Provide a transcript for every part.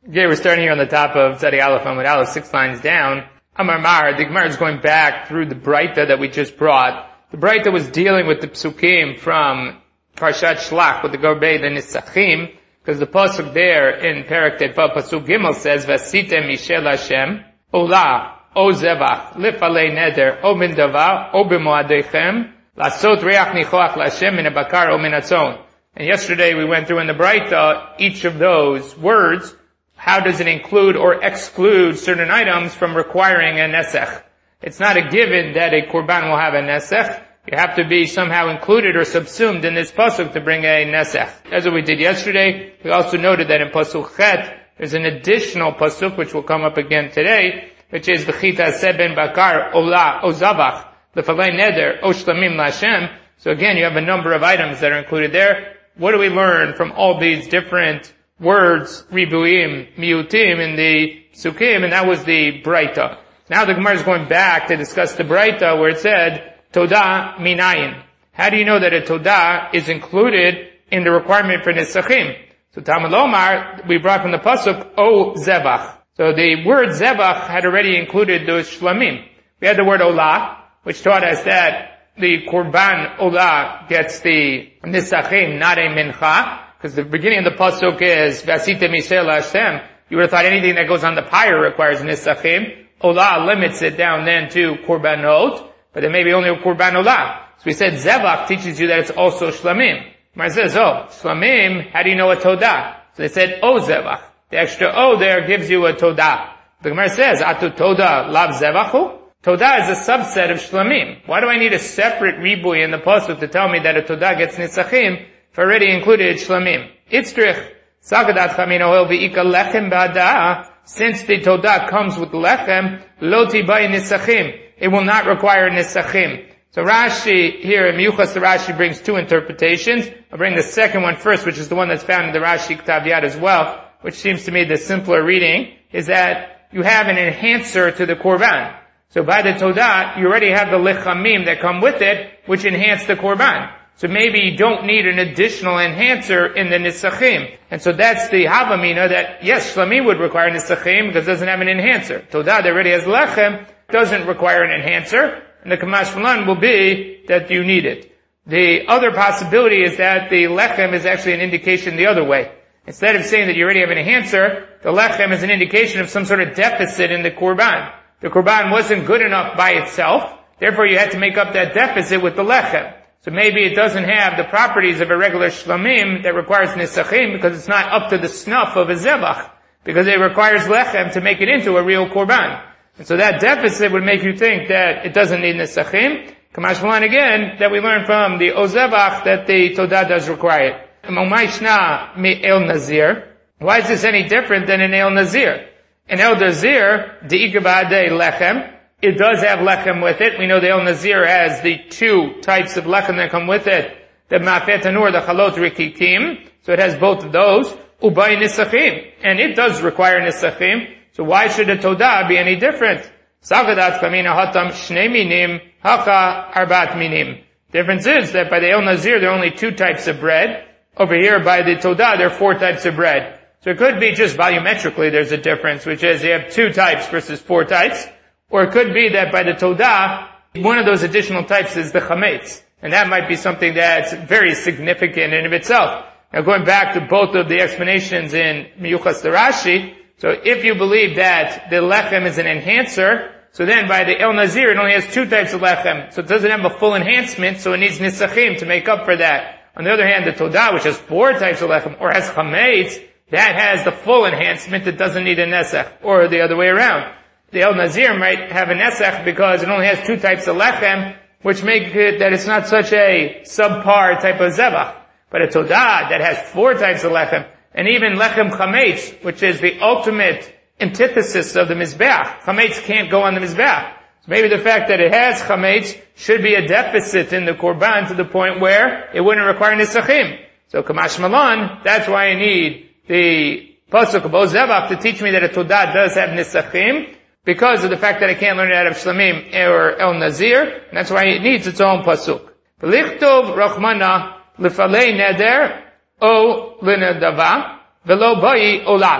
Okay, we're starting here on the top of Tzadi Aleph Amud Aleph, 6 lines down. Amar Mar, the Gemara is going back through the Breita that we just brought. The Breita was dealing with the Psukim from Parshat Shlach, with the Gorbei, the Nisachim, because the Pasuk there in Perek Tetvav, Pasuk Gimel says, Vasitem Mishel Hashem, Ola, O Zevach, Lifalei Neder, O Min Davar, O B'moadechem, Lasot Reach Nichoach Lashem, Min Abakar, O Min Atzon. And yesterday we went through in the Breita each of those words. How does it include or exclude certain items from requiring a nesech? It's not a given that a korban will have a nesech. You have to be somehow included or subsumed in this pasuk to bring a nesech. As we did yesterday, we also noted that in pasuk chet, there's an additional pasuk which will come up again today, which is v'chita seben bakar ola ozavach lefalei neder o shlamim lashem. So again, you have a number of items that are included there. What do we learn from all these different words, ribuim, miutim, in the Sukkim, and that was the Breita. Now the Gemara is going back to discuss the Breita where it said, Todah minayin. How do you know that a Todah is included in the requirement for Nisachim? So Talmud Lomar, we brought from the Pasuk, O Zevach. So the word Zevach had already included those Shlamim. We had the word Olah, which taught us that the Korban Olah gets the Nisachim, not a Mincha. Because the beginning of the pasuk is Vasite Misel Hashem. You would have thought anything that goes on the pyre requires nisachim. Olah limits it down then to korbanot, but then maybe only a korban olah. So we said Zevach teaches you that it's also shlamim. Mar says, oh, shlamim, how do you know a todah? So they said, oh Zevach. The extra oh there gives you a todah. The Gemara says, Atu todah lav zevachu? Todah is a subset of shlamim. Why do I need a separate ribui in the pasuk to tell me that a todah gets nisachim? If already included shlamim. Itzrich, sagadat chamino oil v'ika lechem ba'dah, since the todah comes with lechem, lo tibai nisachim. It will not require nisachim. So Rashi, here in Miyuchas, the Rashi brings two interpretations. I'll bring the second one first, which is the one that's found in the Rashi Ktav Yad as well, which seems to me the simpler reading, is that you have an enhancer to the korban. So by the todah, you already have the lechamim that come with it, which enhance the korban. So maybe you don't need an additional enhancer in the nisachim. And so that's the havamina that, yes, shlamim would require nisachim because it doesn't have an enhancer. Todah that already has lechem, doesn't require an enhancer, and the kamash malan will be that you need it. The other possibility is that the lechem is actually an indication the other way. Instead of saying that you already have an enhancer, the lechem is an indication of some sort of deficit in the korban. The korban wasn't good enough by itself, therefore you had to make up that deficit with the lechem. So maybe it doesn't have the properties of a regular shlamim that requires nisachim because it's not up to the snuff of a zevach, because it requires lechem to make it into a real korban. And so that deficit would make you think that it doesn't need nisachim. Kamash malan again, that we learn from the ozevach that the todah does require it. Why is this any different than an el nazir? An el nazir, de'ikabadei lechem, it does have lechem with it. We know the El Nazir has the two types of lechem that come with it. The Ma'afeh Tanur, the Chalot Rikikim. So it has both of those. Ubay Nisachim. And it does require Nisachim. So why should a Todah be any different? Sagadat Kamina Hatam Shnei Minim Haka Arbat Minim. Difference is that by the El Nazir there are only two types of bread. Over here by the Todah there are 4 types of bread. So it could be just volumetrically there's a difference, which is you have 2 types versus 4 types. Or it could be that by the Todah, one of those additional types is the chametz. And that might be something that's very significant in of itself. Now going back to both of the explanations in Miyuchas the Rashi, so if you believe that the lechem is an enhancer, so then by the El Nazir it only has 2 types of lechem. So it doesn't have a full enhancement, so it needs nisachim to make up for that. On the other hand, the Todah, which has 4 types of lechem, or has chametz, that has the full enhancement that doesn't need a nesech, or the other way around. The El Nazir might have a nesech because it only has 2 types of lechem, which make it that it's not such a subpar type of zevach. But a todah that has 4 types of lechem, and even lechem chametz, which is the ultimate antithesis of the mizbeach. Chametz can't go on the mizbeach. So maybe the fact that it has chametz should be a deficit in the korban to the point where it wouldn't require nisachim. So kamash malan, that's why I need the pasuk of O Zevach to teach me that a todah does have nisachim, because of the fact that I can't learn it out of Shlamim or El Nazir, and that's why it needs its own pasuk. V'lichtov rachmana l'falei neder o l'nedava v'lo bayi olah.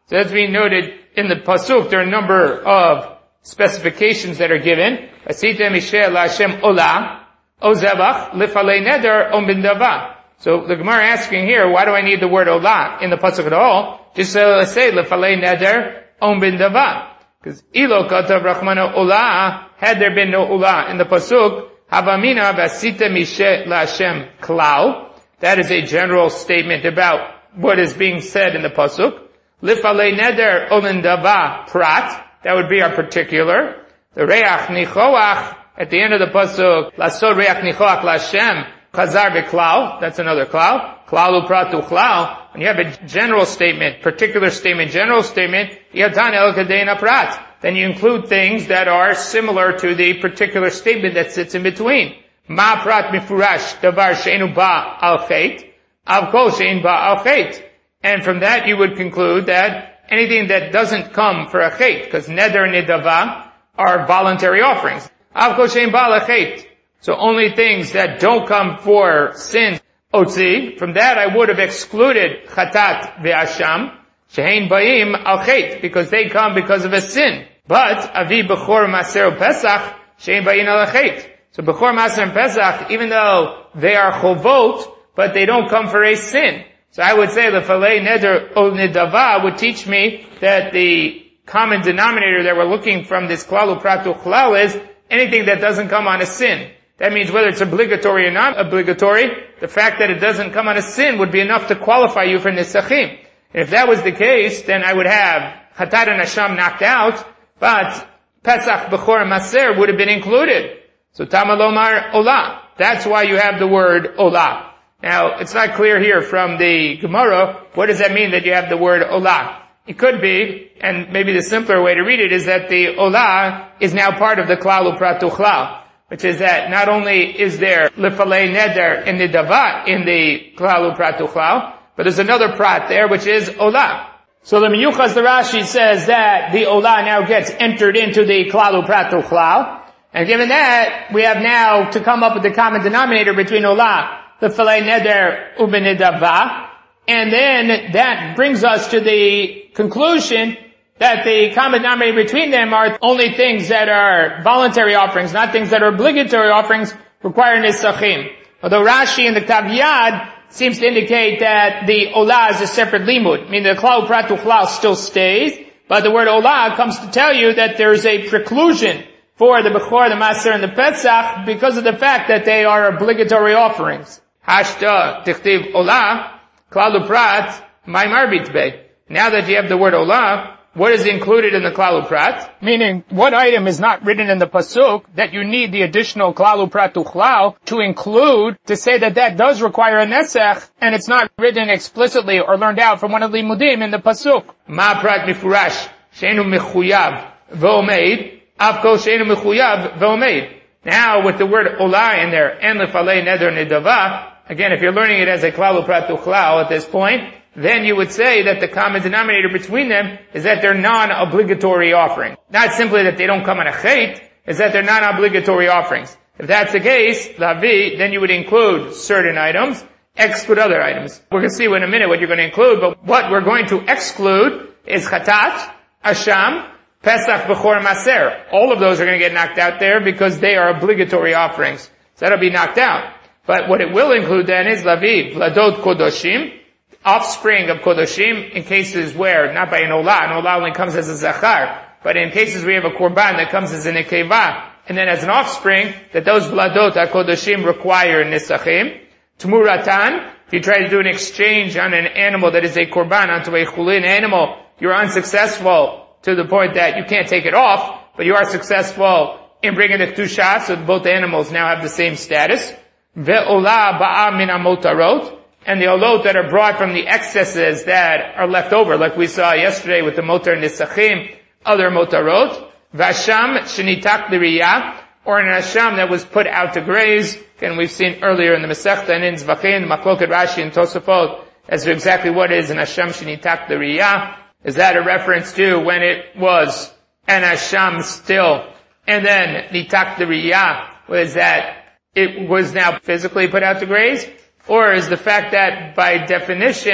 So that's being noted in the pasuk. There are a number of specifications that are given. Asita Misheh LaHashem Olah, Ozevach, Lifalei Neder, Om Bin Dava. So the Gemara asking here, why do I need the word Olah in the pasuk at all? Just say Lifalei Neder, Om Bin Dava. Because Ilo Katav Rachmana Olah, had there been no Olah in the pasuk, Havamina Vasita Misheh LaHashem Klau. That is a general statement about what is being said in the pasuk. Lifalei Neder, Om Bin Dava Prat. That would be our particular. The Reach Nichoach, at the end of the pasuk, Lasod Reach Nichoach LaHashem, Chazar V'Klau, that's another Klau. Klau Upratu Klau. When you have a general statement, particular statement, general statement, Yatan El Kadeina Prat. Then you include things that are similar to the particular statement that sits in between. Ma Prat Mifurash, Davar She'enu Ba Al Chet, Av Kol She'en Ba Al Chet. And from that you would conclude that anything that doesn't come for a chet, because neder and nidava are voluntary offerings. Av kol she'en ba al chet. So only things that don't come for sin, otzi, from that I would have excluded chatat ve'asham, she'en ba'im al chet, because they come because of a sin. But avi bechor maser pesach, she'en ba'in al chet. So bechor maser and pesach, even though they are chovot, but they don't come for a sin. So I would say the Lefalei Neder O Nidava would teach me that the common denominator that we're looking from this Klal Upratu Chlal is anything that doesn't come on a sin. That means whether it's obligatory or not obligatory, the fact that it doesn't come on a sin would be enough to qualify you for Nisachim. And if that was the case, then I would have Chatat and Hasham knocked out, but Pesach, Bechor, and Maser would have been included. So Tamalomar Olah. That's why you have the word Olah. Now, it's not clear here from the Gemara, what does that mean that you have the word Olah? It could be, and maybe the simpler way to read it is that the Olah is now part of the Klal Upratu Chlal, which is that not only is there Lifalei Neder in the Dava in the Klal Upratu Chlal, but there's another prat there which is Olah. So the Miyuchas, the Rashi says that the Olah now gets entered into the Klal Upratu Chlal, and given that, we have now to come up with the common denominator between Olah, the Lefalei Neder Ubenidava, and then that brings us to the conclusion that the common denominator between them are only things that are voluntary offerings, not things that are obligatory offerings requiring nisachim. Although Rashi in the Ktav Yad seems to indicate that the Olah is a separate limud, meaning the Klal Upratu Chlal still stays, but the word Olah comes to tell you that there's a preclusion for the Bechor, the Maser, and the Pesach because of the fact that they are obligatory offerings. Hashta tichtiv Olah, Klal Uprat, Maimar Bitbe. Now that you have the word Olah, what is included in the Klal Uprat? Meaning, what item is not written in the pasuk that you need the additional Klal Upratu Chlal to include to say that that does require a nesech, and it's not written explicitly or learned out from one of the limudim in the pasuk. Ma prat mifurash, she'enu mechuyav v'omeid, avko she'enu mechuyav v'omeid. Now, with the word Olah in there, and Lefalei Neder Nidava, again, if you're learning it as a Klal Upratu Chlal at this point, then you would say that the common denominator between them is that they're non-obligatory offerings. Not simply that they don't come on a chet, is that they're non-obligatory offerings. If that's the case, Lavi, then you would include certain items, exclude other items. We're going to see in a minute what you're going to include, but what we're going to exclude is Chatat, Asham, Pesach, Bechor, and Maser. All of those are going to get knocked out there because they are obligatory offerings. So that'll be knocked out. But what it will include then is Lavi, Vladot Kodoshim, offspring of Kodoshim, in cases where, not by an Olah only comes as a Zachar, but in cases where you have a Korban that comes as an Nekeva, and then as an offspring, that those Vladot HaKodoshim require Nisachim. Tmuratan, if you try to do an exchange on an animal that is a Korban onto a Chulin animal, you're unsuccessful to the point that you can't take it off, but you are successful in bringing the Kedusha, so both animals now have the same status. Ve'olah ba'a min hamotarot, and the olot that are brought from the excesses that are left over, like we saw yesterday with the motar nisachim, other motarot. Vasham shenitak l'riyah, or an asham that was put out to graze. Again, we've seen earlier in the Masechta and in Zvachin, Makloket Rashi and Tosafot, as to exactly what is an asham shenitak l'riyah. Is that a reference to when it was an asham still, and then nitak l'riyah was that it was now physically put out to graze? Or is the fact that by definition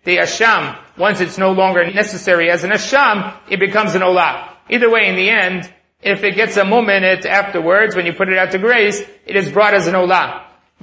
the asham, once it's no longer necessary as an asham, it becomes an olah. Either way, in the end, if it gets a moment afterwards, when you put it out to grace, it is brought as an olah.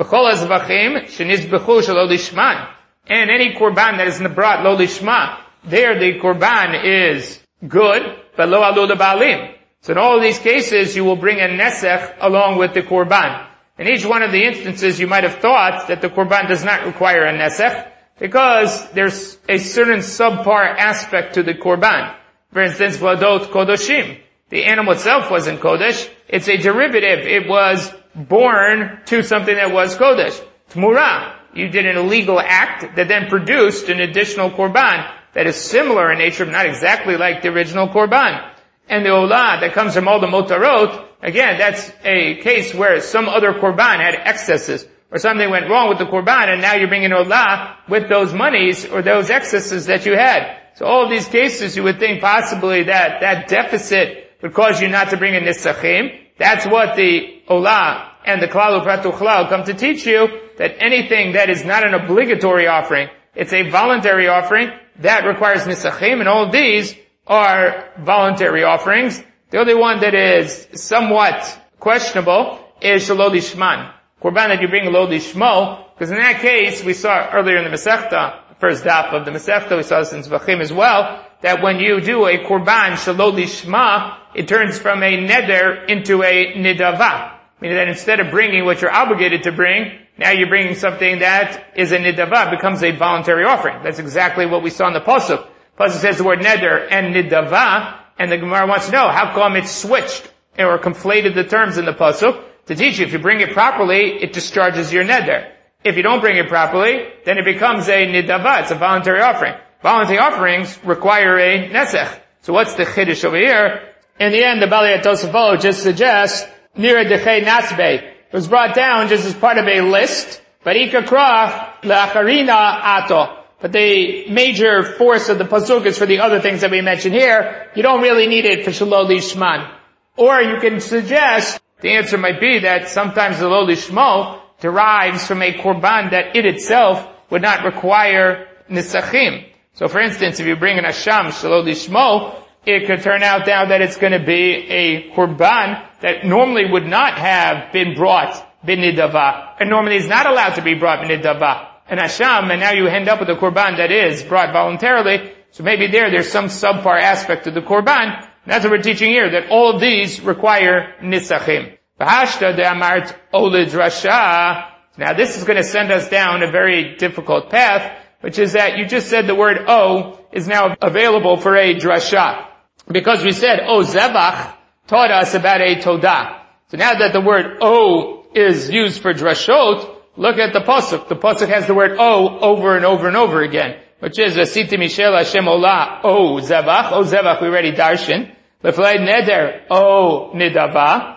And any korban that is brought lo lishma, there the korban is good, but lo alu ba'alim. So in all of these cases, you will bring a nesech along with the korban. In each one of the instances, you might have thought that the korban does not require a nesech, because there's a certain subpar aspect to the korban. For instance, vladot kodoshim. The animal itself wasn't kodesh. It's a derivative. It was born to something that was kodesh. Tmurah. You did an illegal act that then produced an additional korban that is similar in nature, but not exactly like the original korban. And the olah that comes from all the motarot, again, that's a case where some other korban had excesses, or something went wrong with the korban, and now you're bringing olah with those monies or those excesses that you had. So all of these cases, you would think possibly that that deficit would cause you not to bring in nisachim. That's what the olah and the klal u'prat u'chlal come to teach you, that anything that is not an obligatory offering, it's a voluntary offering, that requires nisachim, and all of these are voluntary offerings. The only one that is somewhat questionable is shelo lishman. Korban that you bring lo lishmo, because in that case, we saw earlier in the Masechta, first daf of the Masechta, we saw this in Zvachim as well, that when you do a korban shelo lishma, it turns from a neder into a nidava. Meaning that instead of bringing what you're obligated to bring, now you're bringing something that is a nidava, becomes a voluntary offering. That's exactly what we saw in the Pasuk. Pasuk says the word neder and nidava, and the Gemara wants to know, how come it switched or conflated the terms in the Pasuk to teach you if you bring it properly, it discharges your neder. If you don't bring it properly, then it becomes a nidava, it's a voluntary offering. Voluntary offerings require a nesech. So what's the chiddush over here? In the end, the Balei Tosafot just suggests Nira Dechei Nasbe. It was brought down just as part of a list, but Ikakra La'acharina Ato. But the major force of the pasuk is for the other things that we mentioned here. You don't really need it for Shelo Lishman. Or you can suggest, the answer might be that sometimes the Lo Lishmo derives from a korban that it itself would not require nisachim. So for instance, if you bring an asham Shelo Lishmo, it could turn out now that it's going to be a korban that normally would not have been brought b'nidava, and normally is not allowed to be brought b'nidava. An asham, and now you end up with a korban that is brought voluntarily, so maybe there's some subpar aspect of the korban, and that's what we're teaching here, that all of these require nisachim. V'hashta de'amart olid rasha. Now this is going to send us down a very difficult path, which is that you just said the word O is now available for a drasha. Because we said O zevach taught us about a todah. So now that the word O is used for drashot, look at the pasuk. The pasuk has the word O over and over and over again, which is Asiti Mishel Hashem Olah O zevach. O zevach we already darshan. Leflei neder O nidava.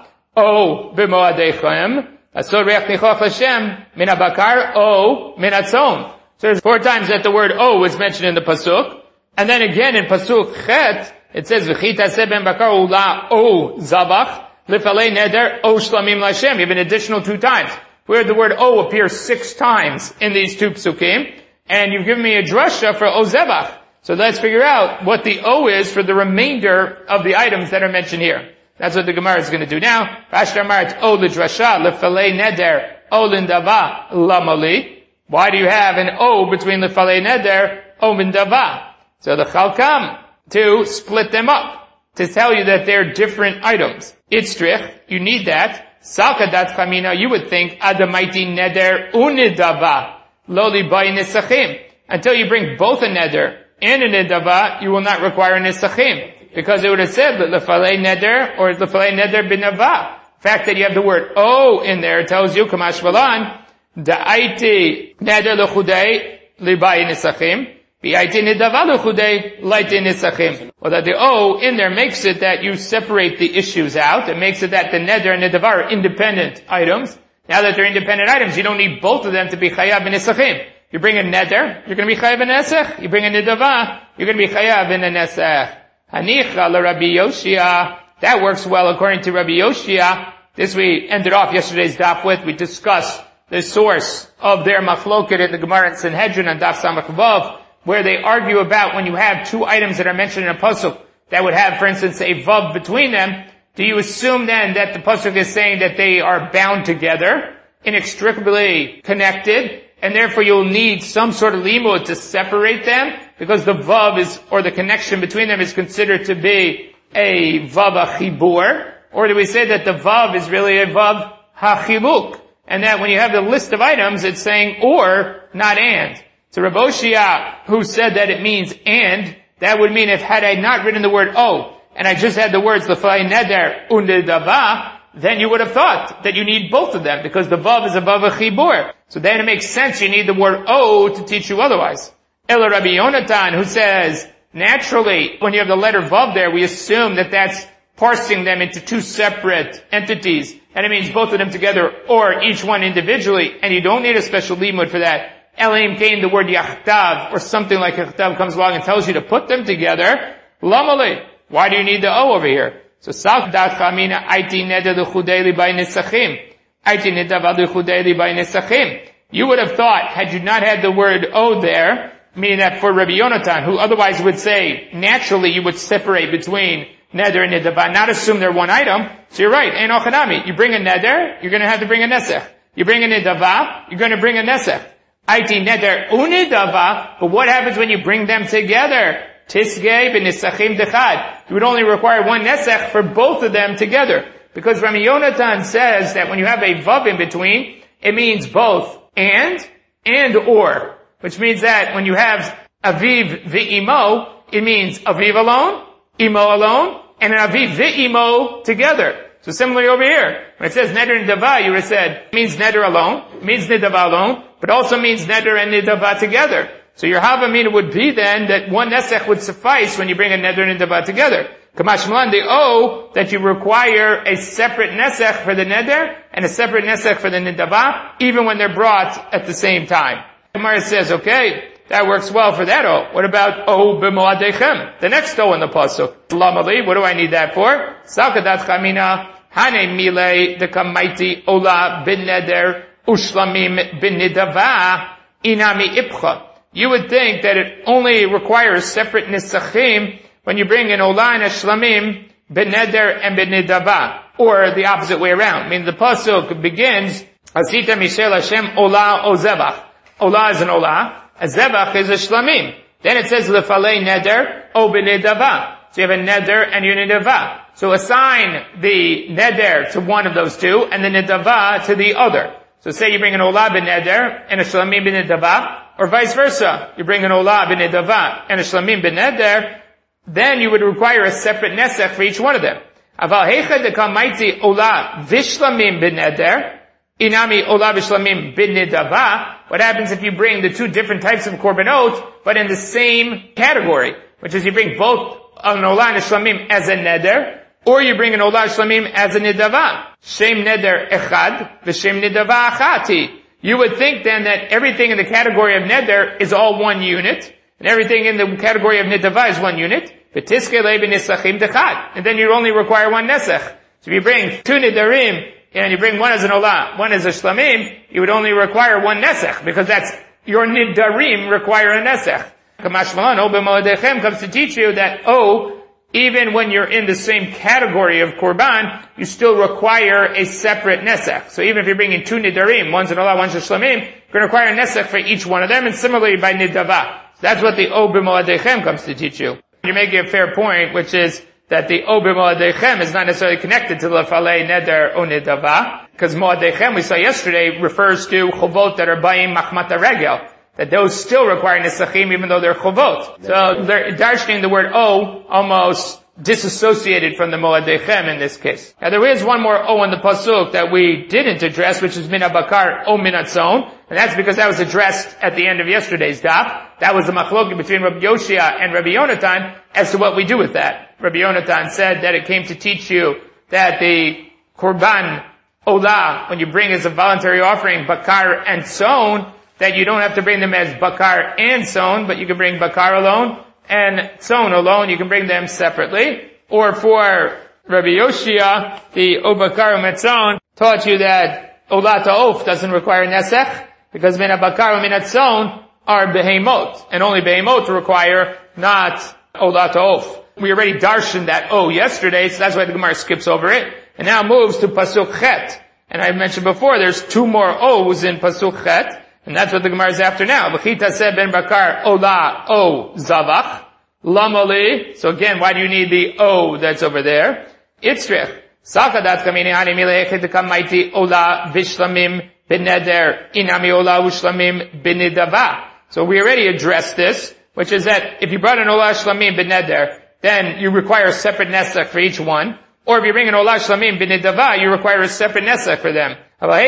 O b'moadechem. Asor reach nichoch Hashem min habakar O min hatzon. So there's 4 times that the word O was mentioned in the pasuk, and then again in pasuk Chet it says v'chita seben bakar ula O zavach lefalei neder O shlamim l'Hashem. You have an additional 2 times where the word O appears 6 times in these 2 psukim, and you've given me a drasha for O zevach. So let's figure out what the O is for the remainder of the items that are mentioned here. That's what the Gemara is going to do now. Rashta Mart O l'drasha lefalei neder O lindava lamali. Why do you have an O between the Lefalei Neder, O Mindava? So the Chalkam, to split them up, to tell you that they're different items. Itzrich, you need that. Salkadat Chamina, you would think, Adamaiti Neder Unidava, Loli Bay Nisachim. Until you bring both a Neder and a Nidava, you will not require Nisachim. Because it would have said Lefalei Neder or Lefalei Neder Binava. The fact that you have the word O in there tells you, Kamash Valan, Da'aiti neder l'chudei libai nisachim, bi'aiti nidava l'chudei laiti nisachim. Or that the O in there makes it that you separate the issues out. It makes it that the neder and nidava are independent items. Now that they're independent items, you don't need both of them to be chayav b'nisachim. You bring a neder, you're going to be chayav b'nesach. You bring a nidava, you're going to be chayav b'nesach. Hanicha l'Rabbi Yoshia. That works well according to Rabbi Yoshia. This we ended off yesterday's daf with. We discussed the source of their machloket in the Gemara in Sanhedrin and Daf Samach Vav. where they argue about when you have two items that are mentioned in a pasuk that would have, for instance, a vav between them, do you assume then that the pasuk is saying that they are bound together, inextricably connected, and therefore you'll need some sort of limud to separate them, because the vav is, or the connection between them is considered to be a vav achibur? Or do we say that the vav is really a vav hachiluk? And that when you have the list of items, it's saying or, not and. So Rav Oshia, who said that it means and, that would mean if had I not written the word o, and I just had the words l'falei neder undedava, then you would have thought that you need both of them, because the vav is a vav achibur. So then it makes sense you need the word o to teach you otherwise. Ela Rabbi Yonatan, who says, naturally, when you have the letter vav there, we assume that that's parsing them into two separate entities, and it means both of them together, or each one individually, and you don't need a special limud for that. Elohim came, the word yachtav, or something like yachtav comes along and tells you to put them together. Lamale, why do you need the O over here? So, Saf dat chamina, aiti neder l'chudei by nesachim. Aiti neder l'chudei by nesachim. You would have thought, had you not had the word O there, meaning that for Rabbi Yonatan, who otherwise would say, naturally you would separate between neder and nidava, not assume they're one item. So you're right, ein ochanami. You bring a neder, you're going to have to bring a nesech. You bring a nidava, you're going to bring a nesech. Aiti neder unidava, but what happens when you bring them together? Tisgei b'nisachim dechad. You would only require one nesech for both of them together. Because Rabbi Yonatan says that when you have a vav in between, it means both and or. Which means that when you have aviv v'imo, it means aviv alone, imo alone, and an aviv v'imo together. So similarly over here, when it says neder and nidava, you would have said, it means neder alone, it means nidava alone, but also means neder and nidava together. So your havamina would be then that one nesech would suffice when you bring a neder and nidava together. Kamash Malan, the O, that you require a separate nesech for the neder and a separate nesech for the nidava, even when they're brought at the same time. Gemara says, okay, that works well for that O. What about O b'moadechem? The next O in the pasuk. Lamali, what do I need that for? Sakadat chamina, hane mile dekamaiti ola bin neder ushlamim bin nidava inami ipcha. You would think that it only requires separate nisachim when you bring an ola and a shlamim bin neder and bin nidava, or the opposite way around. I mean, the pasuk begins, Asita mishel Hashem ola o zebach. Ola is an ola, a zebach is a shlamim. Then it says lefalei neder o b'nidava. So you have a neder and your nidava. So assign the neder to one of those two and the nidava to the other. So say you bring an ola b'neder and a shlamim b'nidava, or vice versa. You bring an ola b'nidava and a shlamim b'neder, then you would require a separate nesech for each one of them. Aval heicha dekamaiti ola v'shlamim b'neder, inami ola v'shlamim b'nidava. What happens if you bring the two different types of korbanot, but in the same category? Which is you bring both an ola and a shlamim as a neder, or you bring an ola shlamim as a nidava. Shem neder echad, v'shem nidava achati. You would think then that everything in the category of neder is all one unit, and everything in the category of nidava is one unit. V'tiske le b'nisachim dechad. And then you only require one nesech. So if you bring two nidarim, and you bring one as an olah, one as a shlamim, you would only require one nesech, because that's, your nidarim require a nesech. Kamash Malan, O b'moadechem comes to teach you that, even when you're in the same category of korban, you still require a separate nesech. So even if you're bringing two nidarim, one's an olah, one's a shlamim, you're going to require a nesech for each one of them, and similarly by nidava. So that's what the O b'moadechem comes to teach you. You're making a fair point, which is that the O b'moadechem is not necessarily connected to the falei neder o nidava, because moadechem, we saw yesterday, refers to chovot that are bayim machmat regel, that those still require nisachim even though they're chovot. So they're darshaning the word O almost disassociated from the moadechem in this case. Now there is one more O in the pasuk that we didn't address, which is min habakar o min hatzon, and that's because that was addressed at the end of yesterday's daf. That was the machloket between Rabbi Yoshia and Rabbi Yonatan as to what we do with that. Rabbi Yonatan said that it came to teach you that the korban olah, when you bring as a voluntary offering bakar and tzon, that you don't have to bring them as bakar and tzon, but you can bring bakar alone and tzon alone. You can bring them separately. Or for Rabbi Yoshia, the obakar u'metzon taught you that olah ta'of doesn't require nesech, because min habakar u'min hatzon, are behemot, and only behemot require not olah ta'of. We already darshan that O yesterday, so that's why the Gemara skips over it, and now moves to pasuk chet. And I mentioned before, there's two more O's in pasuk chet, and that's what the Gemara is after now. V'chita se ben bakar olah o zavach lamali. So again, why do you need the O that's over there? Itzrich. Sakadat kamini hani milechit kamaiti olah vishlamim beneder inami olah ushlamim benidava. So we already addressed this, which is that if you brought an olah shlamim beneder, then you require a separate nesach for each one. Or if you bring an olah shlamim benidava, you require a separate nesach for them.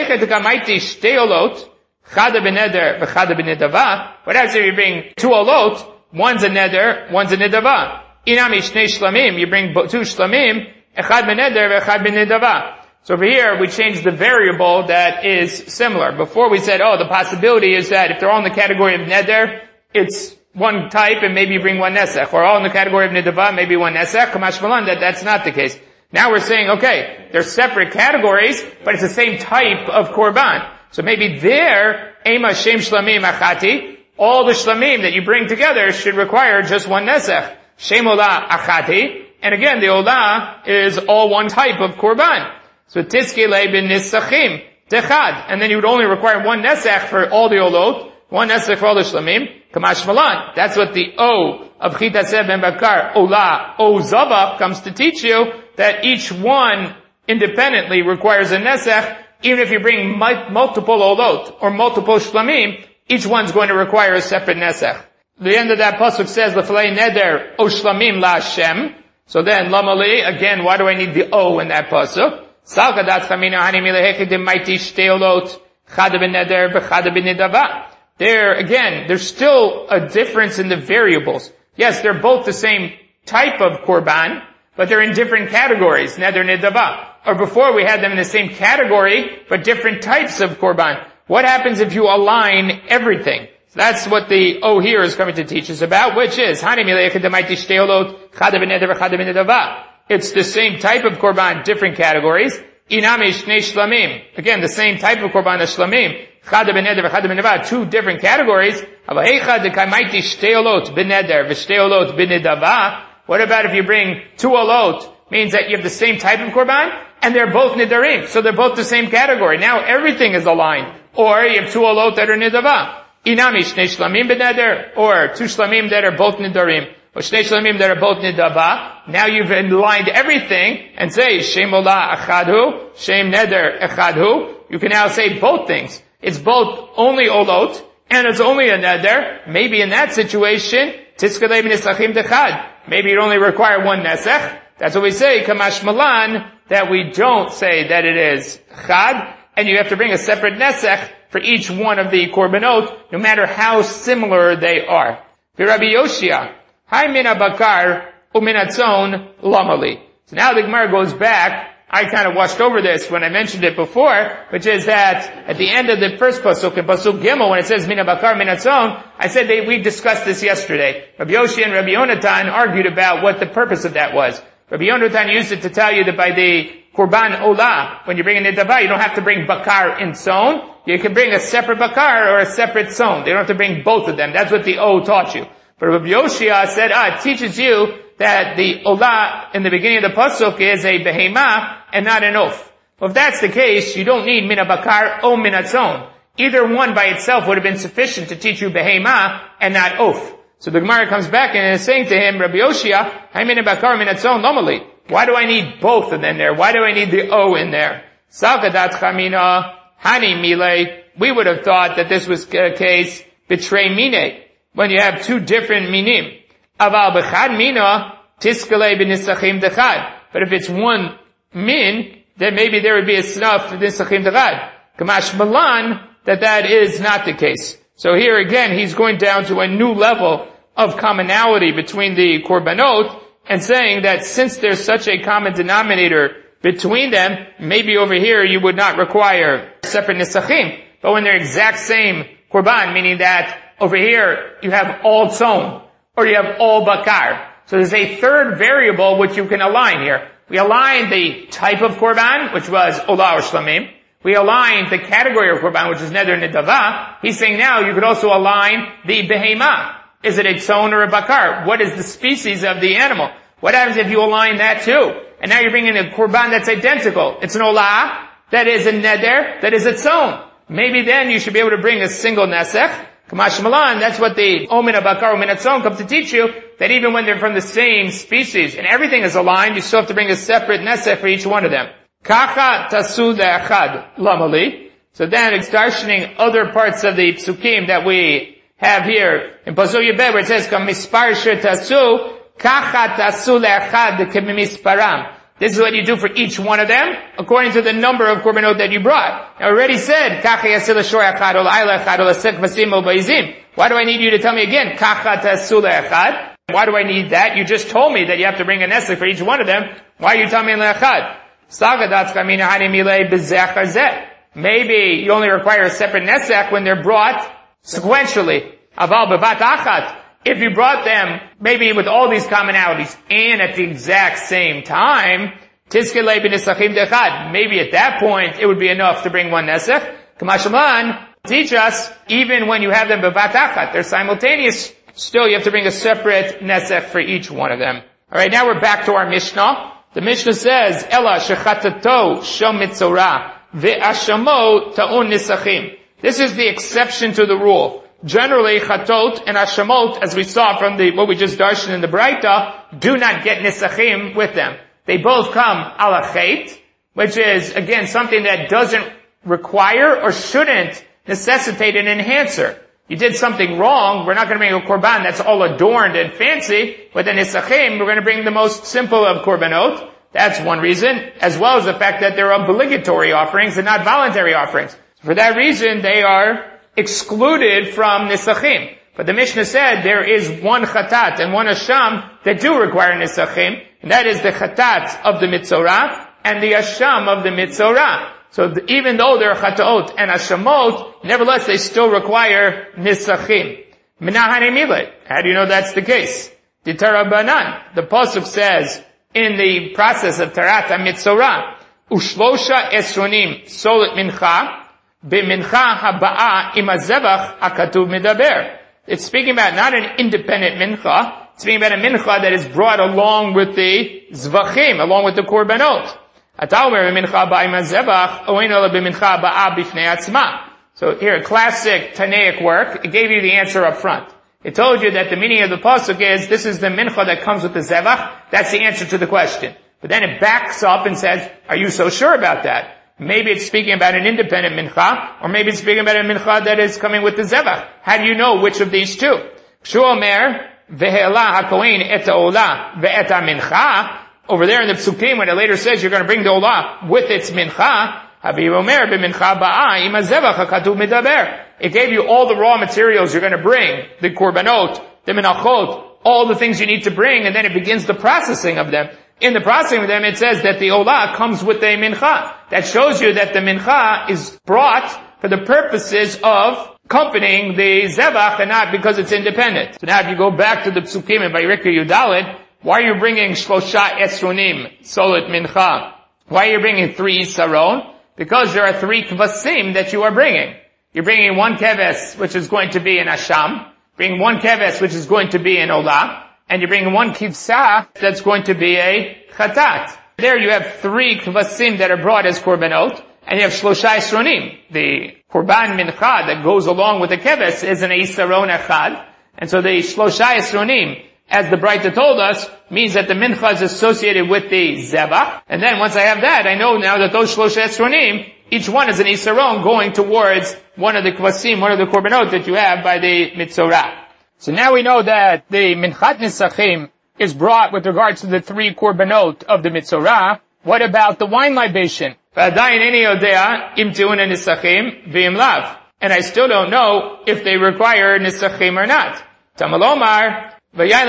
What happens if you bring two olot? One's a neder, one's a nidava. Inami shnei shlamim, you bring two shlamim, echad beneder, echad benidava. So over here, we changed the variable that is similar. Before we said, the possibility is that if they're all in the category of neder, it's one type and maybe you bring one nesach. Or all in the category of nidava, maybe one nesach. Kamash malan, that's not the case. Now we're saying, okay, they're separate categories, but it's the same type of korban. So maybe there, ema shem shlamim achati, all the shlamim that you bring together should require just one nesach. Shem olah achati, and again, the olah is all one type of korban. So tiskele bin nisachim, techad, and then you would only require one nesach for all the olot, one nesach for all the shlamim, kamash malan. That's what the O of chita seh ben bakar, olah, o zavach, comes to teach you, that each one independently requires a nesach. Even if you bring multiple olot or multiple shlamim, each one's going to require a separate nesach. The end of that pasuk says, L'falei neder o shlamim la Hashem. So then, lamali, again, why do I need the O in that pasuk? Salkadat chamina hani mileheki demaiti shtei olot, chada ben neder v'chada ben nidava. There, again, there's still a difference in the variables. Yes, they're both the same type of korban, but they're in different categories, neder nidava. Or before we had them in the same category, but different types of korban. What happens if you align everything? So that's what the O here is coming to teach us about, which is, it's the same type of korban, different categories. Inami shnei shlamim. Again, the same type of korban as shlamim. Two different categories. What about if you bring two olot? Means that you have the same type of korban, and they're both nidarim, so they're both the same category. Now everything is aligned. Or you have two olot that are nidava. Inami shnei shlamim beneder, or two shlamim that are both nidarim, or shnei shlamim that are both nidava. Now you've aligned everything and say shem olah achadhu, shem neder echadhu. You can now say both things. It's both only olot, and it's only a neder. Maybe in that situation, tiskalei b'nisachim dechad. Maybe you only require one nesach. That's what we say, kamash malan, that we don't say that it is chad, and you have to bring a separate nesech for each one of the korbanot, no matter how similar they are. Rabbi Yoshia, hai mina bakar uminatzon lamali. So now the Gemara goes back. I kind of washed over this when I mentioned it before, which is that at the end of the first pasuk, in pasuk Gimel, when it says mina bakar minatzon, I said we discussed this yesterday. Rabbi Yoshia and Rabbi Yonatan argued about what the purpose of that was. Rabbi Yonatan used it to tell you that by the korban olah, when you bring a nidava, you don't have to bring bakar in tzon. You can bring a separate bakar or a separate tzon. You don't have to bring both of them. That's what the O taught you. But Rabbi Yoshia said, it teaches you that the olah in the beginning of the pasuk is a behemah and not an oaf. Well, if that's the case, you don't need mina bakar or mina tzon. Either one by itself would have been sufficient to teach you behemah and not oaf. So the Gemara comes back and is saying to him, Rabbi Yoshia, why do I need both of them there? Why do I need the O in there? Salkadat chamina, hani mile. We would have thought that this was a case, betray mine, when you have two different minim. Aval b'chad mina, tiskale b'nisachim dechad. But if it's one min, then maybe there would be a snuff b'nisachim dechad. Kamash malan, that is not the case. So here again, he's going down to a new level of commonality between the korbanot and saying that since there's such a common denominator between them, maybe over here you would not require separate nisachim. But when they're exact same korban, meaning that over here you have all tzon or you have all bakar. So there's a third variable which you can align here. We align the type of korban, which was olah or shlamim. We aligned the category of korban, which is neder nedava. He's saying now you could also align the behema. Is it a tzon or a bakar? What is the species of the animal? What happens if you align that too? And now you're bringing a korban that's identical. It's an olah, that is a neder, that is a tzon. Maybe then you should be able to bring a single nesech. Kamash malan, that's what the omin bakar, omin tzon come to teach you, that even when they're from the same species and everything is aligned, you still have to bring a separate nesech for each one of them. Kacha tasu le'achad lamali. So then it's darshaning other parts of the psukim that we have here in Pasuk Yebeh, where it says, "Kamispar tasu, kacha tasu le'achad k'misparam." This is what you do for each one of them, according to the number of korbanot that you brought. I already said, kacha yasil l'shor echad ol ayla echad ol asek vasim ol ba'izim. Why do I need you to tell me again, kacha tasu le'achad? Why do I need that? You just told me that you have to bring a nesek for each one of them. Why are you telling me le'achad? Maybe you only require a separate nesek when they're brought sequentially. If you brought them maybe with all these commonalities and at the exact same time, maybe at that point it would be enough to bring one nesek. Kamashaman, teach us, even when you have them bevat achat, they're simultaneous, still you have to bring a separate nesek for each one of them. Alright, now we're back to our Mishnah. The Mishnah says, Ela shechatato shom mitzorah ve'ashamo ta'un nisachim. This is the exception to the rule. Generally, chatot and ashamot, as we saw from what we just darshan in the Braita, do not get nisachim with them. They both come ala chet, which is, again, something that doesn't require or shouldn't necessitate an enhancer. You did something wrong, we're not going to bring a korban that's all adorned and fancy. With the nisachim, we're going to bring the most simple of korbanot. That's one reason, as well as the fact that they're obligatory offerings and not voluntary offerings. For that reason, they are excluded from nisachim. But the Mishnah said there is one chatat and one asham that do require nisachim, and that is the chatat of the mitzorah and the asham of the mitzorah. So even though they're chataot and ashamot, nevertheless they still require nisachim. Minahane milei. How do you know that's the case? The Tarabanan. The pasuk says in the process of tarat mitzorah, ushlosha esronim solet mincha b'mincha haba'a im hazevach akatuv medaber. It's speaking about not an independent mincha. It's speaking about a mincha that is brought along with the zvachim, along with the korbanot. So here, a classic Tanaic work. It gave you the answer up front. It told you that the meaning of the pasuk is, this is the mincha that comes with the zevach. That's the answer to the question. But then it backs up and says, are you so sure about that? Maybe it's speaking about an independent mincha, or maybe it's speaking about a mincha that is coming with the zevach. How do you know which of these two? Shuomer ve'ela hakohen et ha'olah ve'et ha'mincha. Over there in the psukim, when it later says you're going to bring the olah with its mincha, it gave you all the raw materials you're going to bring, the korbanot, the menachot, all the things you need to bring, and then it begins the processing of them. In the processing of them, it says that the olah comes with a mincha. That shows you that the mincha is brought for the purposes of accompanying the zevach and not because it's independent. So now if you go back to the psukim in Vayikra Yudalet, why are you bringing shlosha esronim, solet mincha? Why are you bringing 3 isaron? Because there are 3 kvasim that you are bringing. You're bringing 1 keves, which is going to be an asham, bringing 1 keves, which is going to be an olah, and you're bringing 1 kivsah, that's going to be a chatat. There you have 3 kvasim that are brought as korbanot, and you have shlosha esronim. The korban mincha that goes along with the keves is an isaron echad, and so the shlosha esronim, as the Braita told us, means that the mincha is associated with the zevach. And then once I have that, I know now that those shlosha esronim, each one is an isaron going towards one of the kvasim, one of the korbanot that you have by the mitzorah. So now we know that the minchat nisachim is brought with regards to the 3 korbanot of the mitzorah. What about the wine libation? And I still don't know if they require nisachim or not. Tamalomar, so again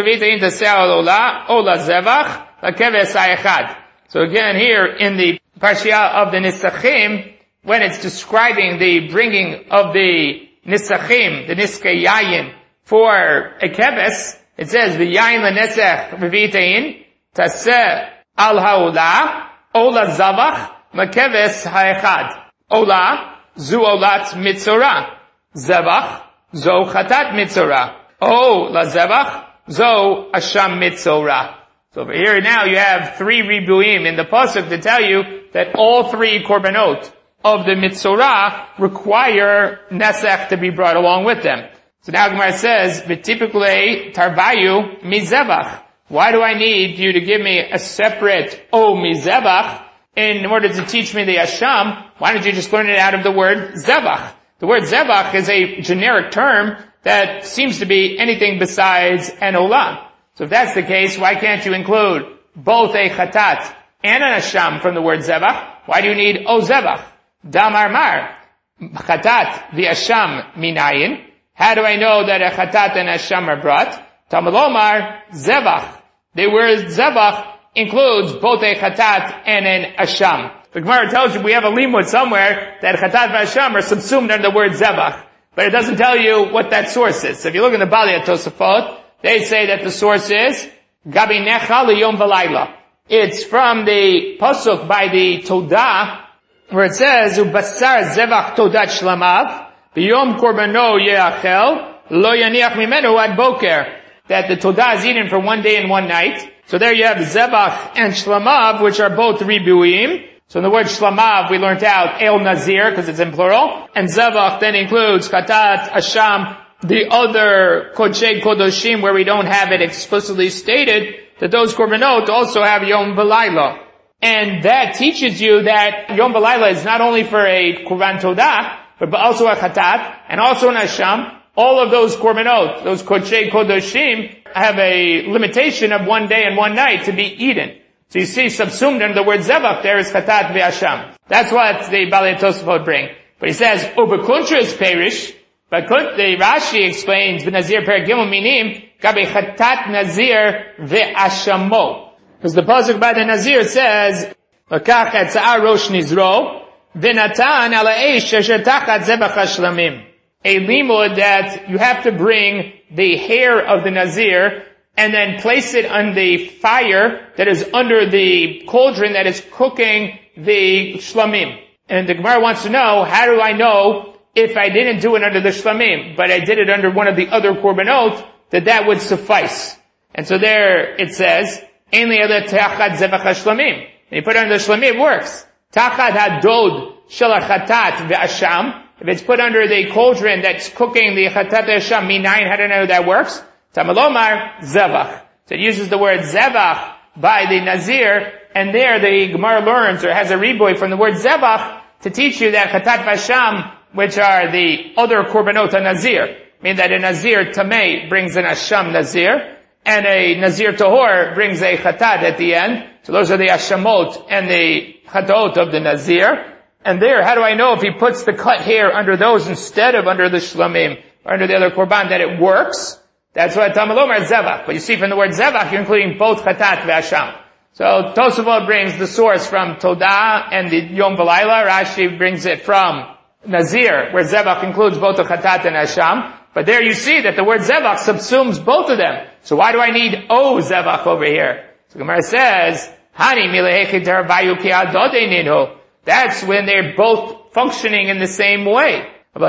here in the parsha of the nisachim, when it's describing the bringing of the nisachim, the niskei yayin, for a keves, it says v'yayin l'nesach v'vitein taseh al ha'olah ola zavach makeves ha'echad. Ola, zu olat mitzora. Zevach, zo chatat mitzora. O la zevach, zo asham mitzora. So over here now you have 3 ribuim in the pasuk to tell you that all 3 korbanot of the mitzora require nesech to be brought along with them. So now Gemara says, "V'tipikle tarvayu mizevach." Why do I need you to give me a separate O mizevach in order to teach me the asham? Why don't you just learn it out of the word zevach? The word zevach is a generic term that seems to be anything besides an olah. So if that's the case, why can't you include both a chatat and an asham from the word zevach? Why do you need O zevach? Damar mar. Chatat the asham minayin. How do I know that a chatat and a asham are brought? Tamalomar zevach. The word zevach includes both a chatat and an asham. The Gemara tells you we have a limud somewhere that chatat and asham are subsumed under the word zevach, but it doesn't tell you what that source is. So if you look in the Bali Tosafot, they say that the source is Gabi Necha Liyom V'Layla. It's from the pasuk by the Todah, where it says Ubasar zevach todat shlamav. B'yom korbano ye'achel, lo yaniach mimenu ad boker. That the Todah is eaten for 1 day and 1 night. So there you have Zevach and Shlamav, which are both ribuim. So in the word Shlamav, we learned out El Nazir, because it's in plural. And Zevach then includes Chatat, Asham, the other Kodshei Kodoshim, where we don't have it explicitly stated, that those korbanot also have Yom V'Layla. And that teaches you that Yom V'Layla is not only for a Korban Todah, but also a chatat, and also an asham. All of those korbanot, those kodshei kodoshim, have a limitation of 1 day and 1 night to be eaten. So you see, subsumed under the word zevach there is chatat ve'asham. That's what the Balei Tosafot bring. But he says, ubekuntra is perish, but the Rashi explains, v'nazir per gimel minim, gabe chatat nazir ve'ashamo. Because the pasuk by the nazir says, l'kach etza'ar rosh nizro, V'natan ala eish asher tachat zebach hashlamim. A limud that you have to bring the hair of the nazir and then place it on the fire that is under the cauldron that is cooking the shlamim. And the Gemara wants to know, how do I know if I didn't do it under the shlamim, but I did it under one of the other korbanot, that would suffice? And so there it says, Ein li'ele tachat zebach hashlamim. And you put it under the shlamim, it works. Tachat hadod shel chatat ve'asham. If it's put under the cauldron that's cooking the chatat ve'asham, minayin, how do I know that works? Tamalomar zevach. So it uses the word zevach by the nazir, and there the Gemara learns, or has a riboy from the word zevach, to teach you that chatat ve'asham, which are the other korbanot nazir, mean that a nazir tamei brings an asham nazir, and a nazir tahor brings a chatat at the end. So those are the ashamot and the chatot of the nazir. And there, how do I know if he puts the cut hair under those instead of under the shlamim, or under the other korban, that it works? That's what Tamalomar zevach. But you see from the word zevach, you're including both chatat ve'asham. So Tosafot brings the source from Todah and the Yom V'Layla. Rashi brings it from Nazir, where zevach includes both the chatat and asham. But there you see that the word zevach subsumes both of them. So why do I need O zevach over here? So Gemara says, Hani milehechi teravayu ki adode ninu. That's when they're both functioning in the same way. But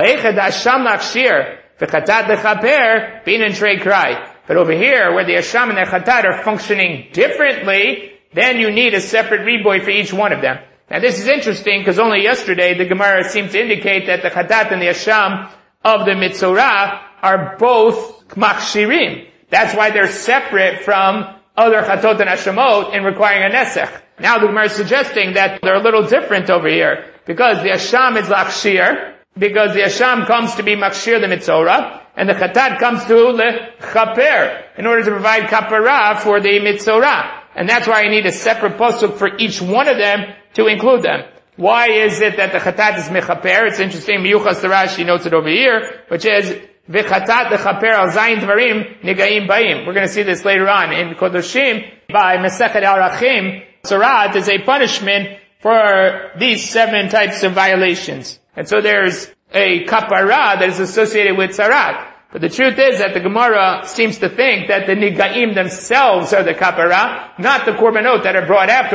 over here, where the asham and the chatat are functioning differently, then you need a separate riboy for each one of them. Now this is interesting, because only yesterday the Gemara seemed to indicate that the chatat and the asham of the mitzorah are both k'machshirim. That's why they're separate from other chatot and ashamot in requiring a nesech. Now the Gemara is suggesting that they're a little different over here, because the asham is lakshir, because the asham comes to be makshir the mitzorah, and the chatat comes to lechaper, in order to provide kapara for the mitzorah. And that's why I need a separate pasuk for each one of them to include them. Why is it that the chatat is mechaper? It's interesting, Miyuchas Rashi notes it over here, which is, v'chatat lechaper al zayin dvarim nigaim baim. We're going to see this later on in Kodoshim, by Masechet Arachim. Sarat is a punishment for these 7 types of violations. And so there's a kapara that is associated with sarat. But the truth is that the Gemara seems to think that the nigaim themselves are the kapara, not the korbanot that are brought afterwards.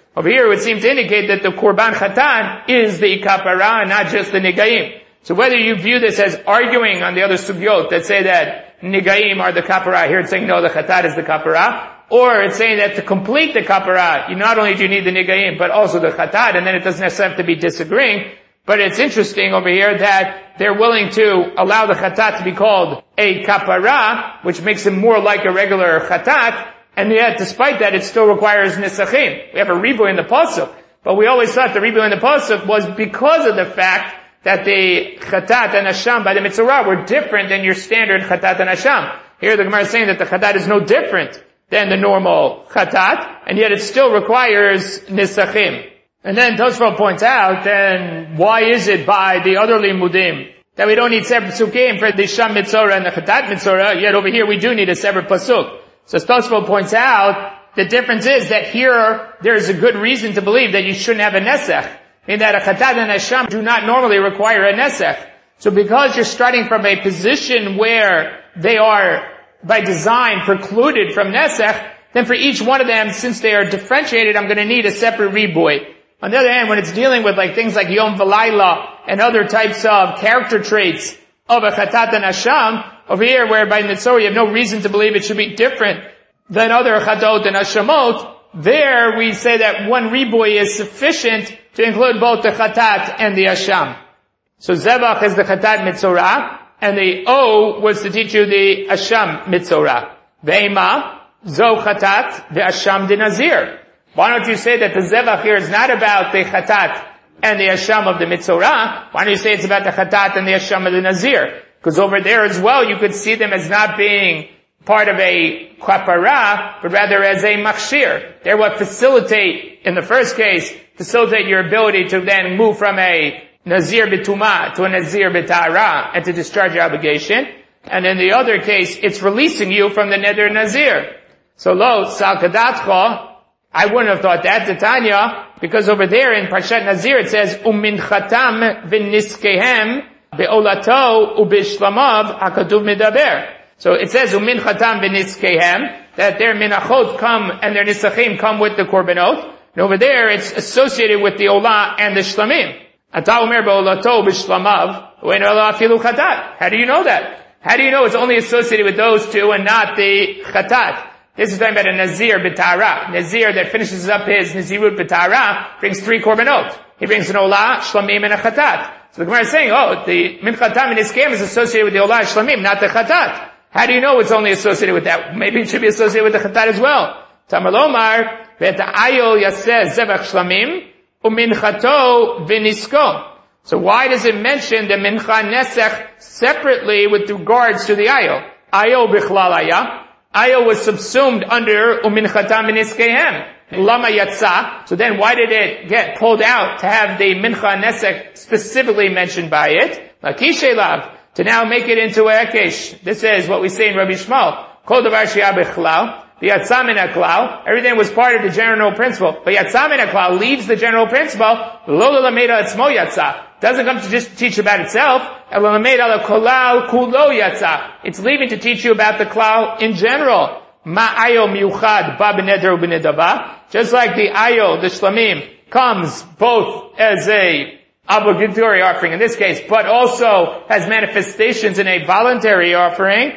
Over here, it would seem to indicate that the Korban Chatan is the kapara, not just the Nigaim. So whether you view this as arguing on the other sugyot that say that Nigaim are the kapara, here it's saying no, the Chatat is the kapara, or it's saying that to complete the kapara, you not only do you need the Nigaim, but also the Chatat, and then it doesn't necessarily have to be disagreeing. But it's interesting over here that they're willing to allow the Chatat to be called a kapara, which makes it more like a regular Chatat, and yet, despite that, it still requires nisachim. We have a riboy in the pasuk, but we always thought the riboy in the pasuk was because of the fact that the chatat and asham by the mitzvah were different than your standard chatat and asham. Here, the Gemara is saying that the chatat is no different than the normal chatat, and yet it still requires nisachim. And then Tosfot points out, then why is it by the other limudim that we don't need separate psukim for the sham mitzvah and the chatat mitzvah? Yet over here we do need a separate pasuk. So Tosfot points out, the difference is that here, there's a good reason to believe that you shouldn't have a nesech. In that a chatat and a sham do not normally require a nesech. So because you're starting from a position where they are, by design, precluded from nesech, then for each one of them, since they are differentiated, I'm going to need a separate riboy. On the other hand, when it's dealing with things like Yom V'Layla and other types of character traits of a chatat and a sham, over here, where by Mitzvah you have no reason to believe it should be different than other chatot and ashamot, there we say that one riboy is sufficient to include both the chatat and the asham. So zebach is the chatat mitzorah, and the O was to teach you the asham mitzorah. Ve'ema, zo chatat, ve'asham de nazir. Why don't you say that the zebach here is not about the chatat and the asham of the mitzorah? Why don't you say it's about the chatat and the asham of the nazir? Because over there as well, you could see them as not being part of a kapara, but rather as a machshir. They're what facilitate, in the first case, facilitate your ability to then move from a nazir b'tumah to a nazir b'ta'ara and to discharge your obligation. And in the other case, it's releasing you from the neder nazir. So lo, sal kadatcha, I wouldn't have thought that, Titania, because over there in Parshat Nazir it says, uminchatam v'niskehem be'olato u'b'shlamav hakaduv medaber. So it says, umin chatam v'niskehem, that their minachot come and their nisachim come with the korbanot. And over there, it's associated with the olah and the shlamim. Ata umer be'olato u'b'shlamav, u'en olah afilu chatat. How do you know that? How do you know it's only associated with those two and not the chatat? This is talking about a nazir b'ta'ara. Nazir that finishes up his nazirut b'ta'ara brings 3 korbanot. He brings an olah, shlamim, and a chatat. So the Gemara is saying, the min chatam and niskehem is associated with the olah and shlamim, not the chatat. How do you know it's only associated with that? Maybe it should be associated with the chatat as well. Tamar lomar, ve'eta ayol yaseh zevach shlamim, u'minchato v'nisko. So why does it mention the mincha nesech separately with regards to the ayol? Ayol bichlal ayah. Ayol was subsumed under u'minchatam v'niskehem. Lama yatsa. So then why did it get pulled out to have the mincha nesech specifically mentioned by it? Lakishe lav. To now make it into a hekesh. This is what we say in Rabbi Shmuel. Kol davar sheyah b'chlal, v'yatzah min ha'klal. Everything was part of the general principle. But yatzah min ha'klal leaves the general principle. Lo l'lameda etzmo yatzah. Doesn't come to just teach about itself. L'lameda l'kolal kulo yatzah. It's leaving to teach you about the klal in general. Ma'ayo miuchad ba b'neder u'b'nedava. Just like the ayo, the shlamim, comes both as a obligatory offering in this case, but also has manifestations in a voluntary offering.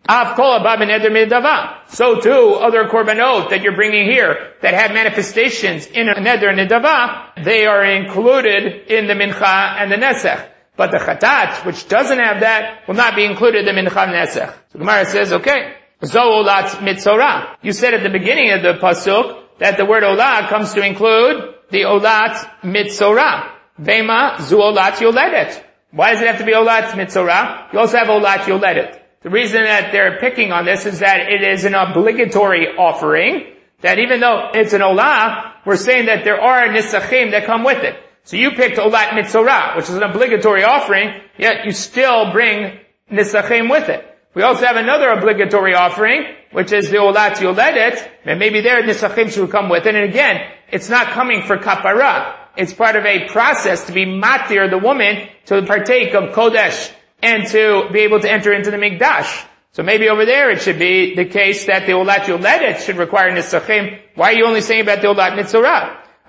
So too, other korbanot that you're bringing here that have manifestations in a neder and nedava, they are included in the mincha and the nesech. But the chatat, which doesn't have that, will not be included in the mincha and nesech. So Gemara says, okay, zo olat mitzorah. You said at the beginning of the pasuk that the word olah comes to include the olat mitzorah. Vema zu olat yoledet. Why does it have to be olat mitzorah? You also have olat yoledet. The reason that they're picking on this is that it is an obligatory offering, that even though it's an olah, we're saying that there are nisachim that come with it. So you picked olat mitzorah, which is an obligatory offering, yet you still bring nisachim with it. We also have another obligatory offering, which is the olat yoledet, and maybe there nisachim should come with it. And again, it's not coming for kapara. It's part of a process to be matir the woman to partake of kodesh and to be able to enter into the mikdash. So maybe over there it should be the case that the olat yoledet should require nisachim. Why are you only saying about the olat mitzorah?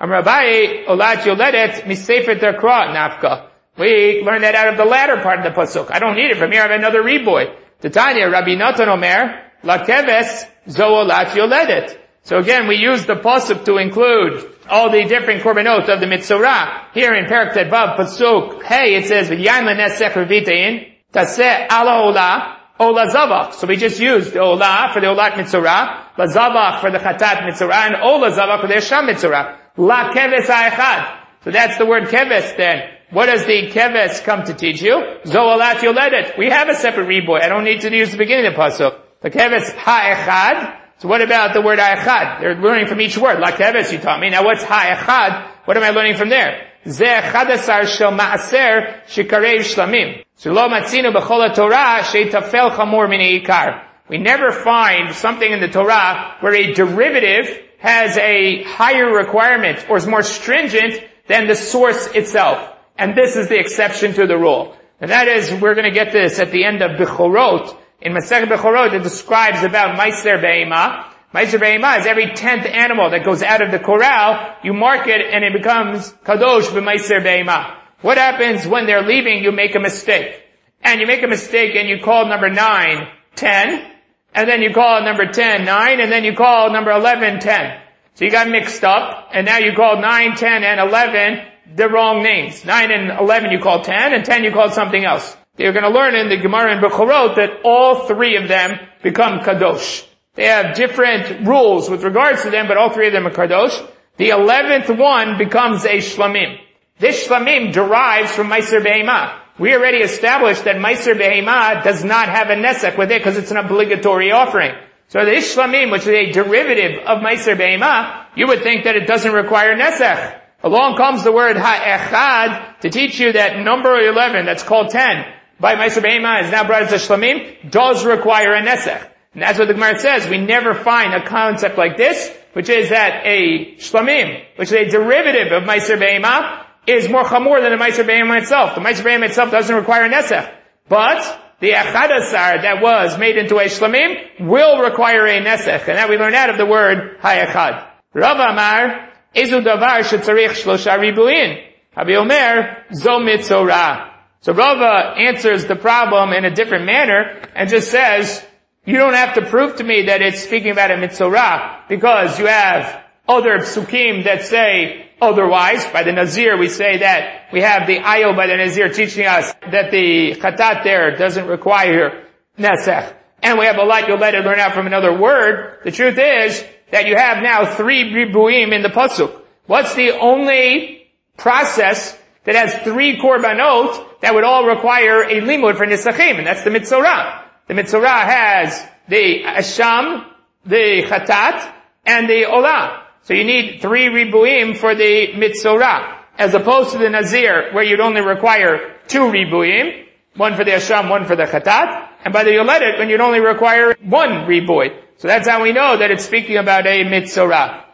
Amar Abaye, Olat Yoledet, Missefer Terkra, Nafka. We learned that out of the latter part of the pasuk. I don't need it from here. I have another reboy. Titania, Rabbi Natan Omer, Lakeves, Zo'olat Yoledet. So again, we use the pasuk to include all the different korbanot of the Mitzorah. Here in Perek Tedvav pasuk, hey, it says, V'yayin l'nesech revitein, taseh ala ola, ola zavach. So we just used ola for the olat Mitzorah, la zavach for the chatat Mitzorah, and ola zavach for the Esham Mitzorah. La keves ha'echad. So that's the word keves then. What does the keves come to teach you? Zo'olat yoledet. We have a separate reboy. I don't need to use the beginning of the pasuk. The keves ha'echad. So what about the word ha'echad? They're learning from each word. La keves, you taught me. Now what's ha'echad? What am I learning from there? Zeh chadasar shel ma'aser shikarei shlamim. So lo matzinu b'chol ha'torah she'tafel chamor min ikar. We never find something in the Torah where a derivative has a higher requirement or is more stringent than the source itself. And this is the exception to the rule. And that is, we're going to get this at the end of Bechorot. In Masechet Bechorot, it describes about Meiser Be'ema. Meiser Be'ema is every 10th animal that goes out of the corral, you mark it and it becomes Kadosh B'Meiser Be'ema. What happens when they're leaving? You make a mistake. And you make a mistake and you call number 9, 10. And then you call number 10, 9. And then you call number 11, 10. So you got mixed up. And now you called 9, 10, and 11 the wrong names. 9 and 11 you call 10, and 10 you call something else. You're going to learn in the Gemara in Bechorot that all three of them become Kadosh. They have different rules with regards to them, but all three of them are Kadosh. The 11th one becomes a Shlamim. This Shlamim derives from Meiser Be'ema. We already established that Meiser Be'ema does not have a Nesek with it because it's an obligatory offering. So this Shlamim, which is a derivative of Meiser Be'ema, you would think that it doesn't require Nesek. Along comes the word ha'echad to teach you that number 11, that's called 10, by Meiser Be'ema is now brought as a Shlamim, does require a Nesech. And that's what the Gemara says. We never find a concept like this, which is that a Shlamim, which is a derivative of Meiser Be'ema, is more chamor than the Meiser Be'ema itself. The Meiser Be'ema itself doesn't require a Nesech. But the Echadasar that was made into a Shlamim will require a Nesech. And that we learn out of the word ha'echad. Rav Amar, Ezu davar shetzarich shlosha ribuin. Habi Omer, zo mitzorah. So Rava answers the problem in a different manner and just says, you don't have to prove to me that it's speaking about a mitzorah because you have other psukim that say otherwise. By the Nazir, we say that we have the ayil by the Nazir teaching us that the chatat there doesn't require nesech. And we have a lot you'll let it learn out from another word. The truth is that you have now 3 ribuim in the pasuk. What's the only process that has 3 korbanot that would all require a limud for nisachim? And that's the mitzorah. The mitzorah has the asham, the chatat, and the olah. So you need 3 ribuim for the mitzorah, as opposed to the nazir, where you'd only require 2 ribuim, one for the asham, one for the chatat, and by the yoledet, when you'd only require 1 ribui. So that's how we know that it's speaking about a mitzorah.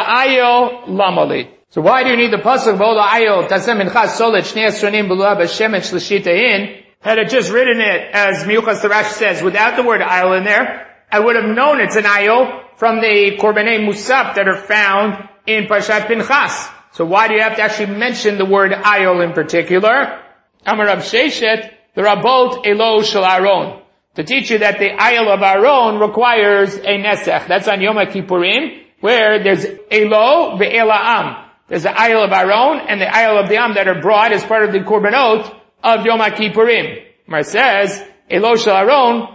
La'ayo lamali. So why do you need the pasuk? La'ayo tasem minchas solet shnei esronim b'luah b'shemen shlishitayin. Had it just written it as Miyuchas Rashi says, without the word ayil in there, I would have known it's an ayil from the korbanei musaf that are found in Parshat Pinchas. So why do you have to actually mention the word ayil in particular? Amar Rav Sheshet, the Rabot Elo Shel Aaron. To teach you that the ayil of Aaron requires a nesech. That's on Yom Kippurim, where there's Elo ve'ela'am. There's the ayil of Aaron and the ayil of the Am that are brought as part of the korbanot of Yom Kippurim. Mar says, Elo Shel Aaron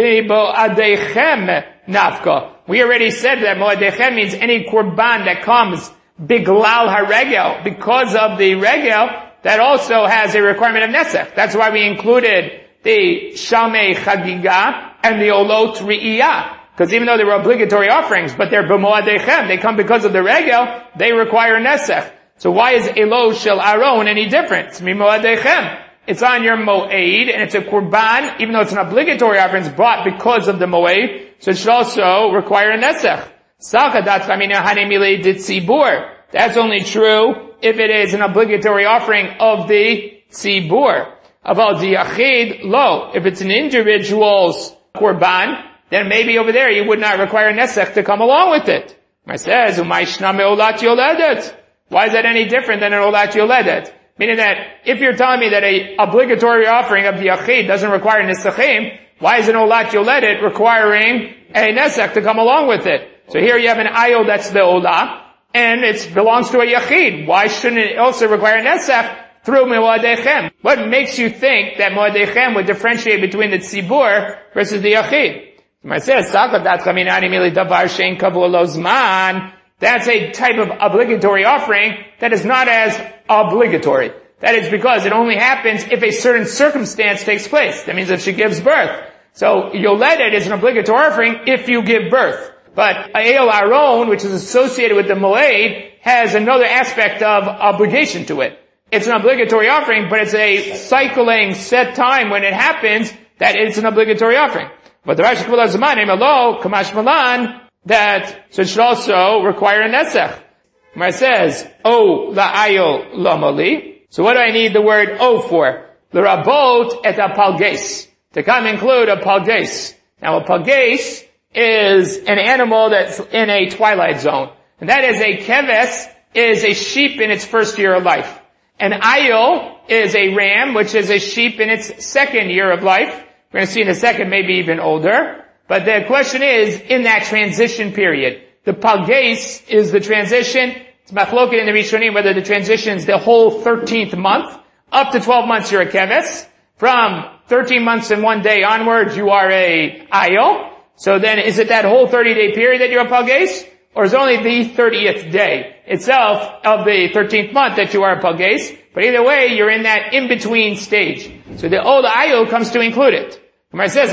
be'mo'adechem nafka. We already said that mo'adechem means any korban that comes biglal haregel, because of the regel, that also has a requirement of nesech. That's why we included the Shamei Chagiga and the Olot Ri'iyah. Because even though they were obligatory offerings, but they're b'mo'adechem, they come because of the regel, they require nesech. So why is Elo Shel Aaron any different? It's mimo'adechem. It's on your mo'ed, and it's a korban, even though it's an obligatory offering, it's brought because of the mo'ed, so it should also require a nesech. That's only true if it is an obligatory offering of the tzibur. About the yachid, lo. If it's an individual's korban, then maybe over there you would not require nesech to come along with it. It says, Why is that any different than an Olat Yoledet? Meaning that if you're telling me that a obligatory offering of the Yachid doesn't require Nesachim, why is an Olat Yoledet requiring a Nesach to come along with it? So here you have an Ayol that's the Olah, and it belongs to a Yachid. Why shouldn't it also require a Nesach through Moadechem? What makes you think that Moadechem would differentiate between the Tzibur versus the Yachid? That's a type of obligatory offering that is not as obligatory. That is because it only happens if a certain circumstance takes place. That means if she gives birth. So Yoledet is an obligatory offering if you give birth. But Ayol Aron, which is associated with the Moed, has another aspect of obligation to it. It's an obligatory offering, but it's a cycling set time when it happens that it's an obligatory offering. But the Rashi Kvul HaZman, Elo, Kamash Malan, so it should also require a Nesach. Where it says, O la'ayol lomali. So what do I need the word O for? L'rabot et apalges. To come include a palges. Now a palges is an animal that's in a twilight zone. And that is a keves, is a sheep in its first year of life. An ayol is a ram, which is a sheep in its second year of life. We're going to see in a second, maybe even older. But the question is, in that transition period, the palges is the transition. It's machloket in the Rishonim whether the transition is the whole 13th month. Up to 12 months you're a keves. From 13 months and 1 day onwards you are a ayol. So then is it that whole 30-day period that you're a palges? Or is it only the 30th day itself of the 13th month that you are a palges? But either way, you're in that in-between stage. So the old ayol comes to include it. It says,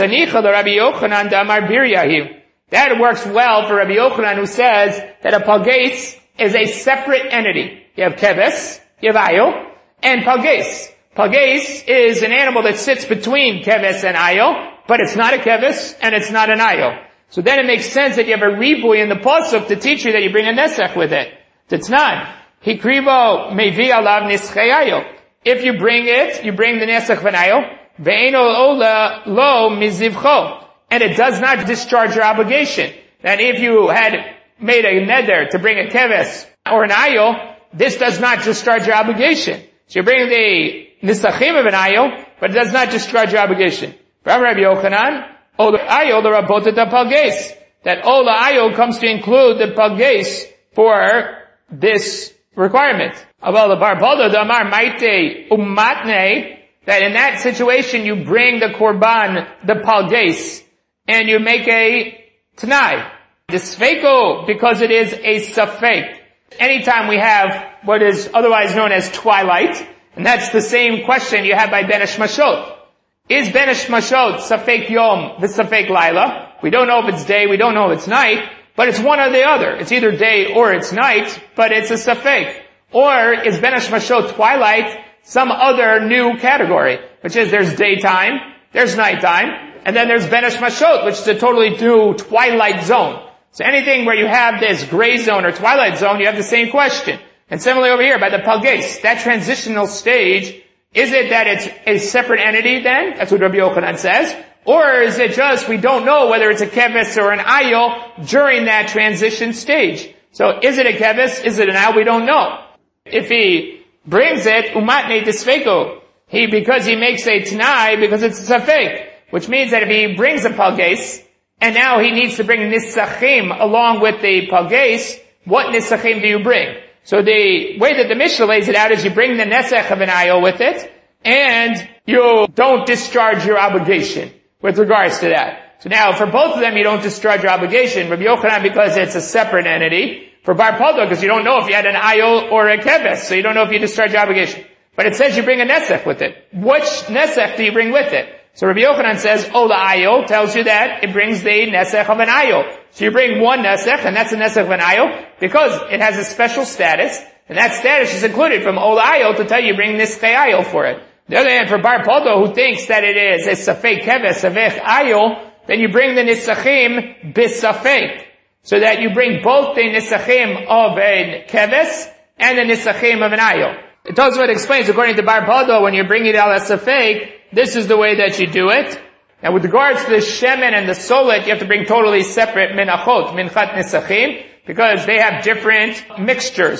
that works well for Rabbi Yochanan, who says that a palges is a separate entity. You have keves, you have ayol, and palges. Palges is an animal that sits between keves and ayol, but it's not a keves and it's not an ayol. So then it makes sense that you have a ribui in the pasuk to teach you that you bring a nesach with it. It's not. Hikrivo mevi alav nischei ayol. If you bring it, you bring the nesach of an ayol. Ve'eno ola lo mizivcho. And it does not discharge your obligation. That if you had made a neder to bring a keves or an ayol, this does not discharge your obligation. So you bring the nisachim of an ayol, but it does not discharge your obligation. From Rabbi Yochanan, ola ayol the rabotet palges. That ola ayol comes to include the palges for this requirement. Aval the bar baldo the amar maite ummatne. That in that situation you bring the korban, the palges, and you make a t'nai. The sfeiko, because it is a safek. Anytime we have what is otherwise known as twilight, and that's the same question you have by Ben Hashmashot. Is Ben Hashmashot safek yom, the safek laila? We don't know if it's day, we don't know if it's night, but it's one or the other. It's either day or it's night, but it's a safek. Or is Ben Hashmashot twilight some other new category, which is there's daytime, there's nighttime, and then there's Ben Hashmashot, which is a totally new twilight zone. So anything where you have this gray zone or twilight zone, you have the same question. And similarly over here, by the palges, that transitional stage, is it that it's a separate entity then? That's what Rabbi Yochanan says. Or is it just, we don't know whether it's a keves or an ayol during that transition stage. So is it a keves? Is it an ayol? We don't know. If he brings it, umatne disfeko. Because he makes a t'nai, because it's a safek. Which means that if he brings a palges, and now he needs to bring nisachim along with the palges, what nisachim do you bring? So the way that the Mishnah lays it out is you bring the nesach of an ayol with it, and you don't discharge your obligation with regards to that. So now, for both of them, you don't discharge your obligation. Rabbi Yochanan, because it's a separate entity. For Bar Paldo, because you don't know if you had an ayol or a keves, so you don't know if you discharge your obligation. But it says you bring a nesach with it. Which nesach do you bring with it? So Rabbi Yochanan says, Ola ayol tells you that it brings the nesach of an ayol. So you bring one nesach, and that's the nesach of an ayol, because it has a special status, and that status is included from Ola ayol to tell you bring nischei ayol for it. The other hand, for Bar Paldo, who thinks that it is a safek keves, safek ayol, then you bring the nisachim bisafek. So that you bring both the nisachim of a keves and the nisachim of an ayol. It also explains, according to Bar Paldo, when you're bringing it al safek, this is the way that you do it. Now with regards to the shemen and the solet, you have to bring totally separate minachot, minchat nisachim, because they have different mixtures.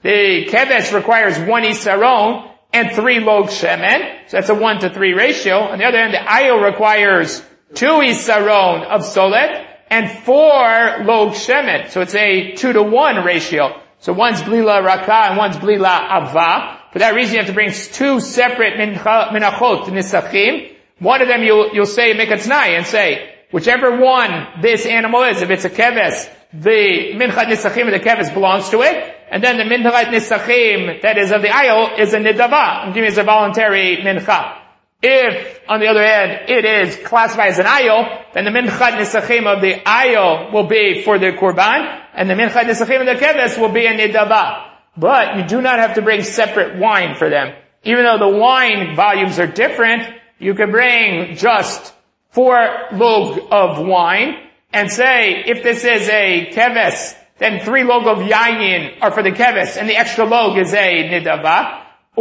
The keves requires 1 isaron and 3 log shemen. So that's a 1-to-3 ratio. On the other hand, the ayil requires 2 isaron of solet and 4 log shemen. So it's a 2-to-1 ratio. So one's blila raka and one's blila ava. For that reason, you have to bring 2 separate minachot nisachim. One of them you'll say mekatznai and say, whichever one this animal is, if it's a keves, the minchat nisachim of the keves belongs to it, and then the minchat nisachim that is of the ayil is a nidava. I'm giving you as a voluntary mincha. If, on the other hand, it is classified as an ayil, then the minchat nisachim of the ayil will be for the korban, and the minchat nisachim of the keves will be a nidava. But you do not have to bring separate wine for them. Even though the wine volumes are different, you can bring just 4 log of wine and say, if this is a keves, then 3 log of yayin are for the keves and the extra log is a nidava.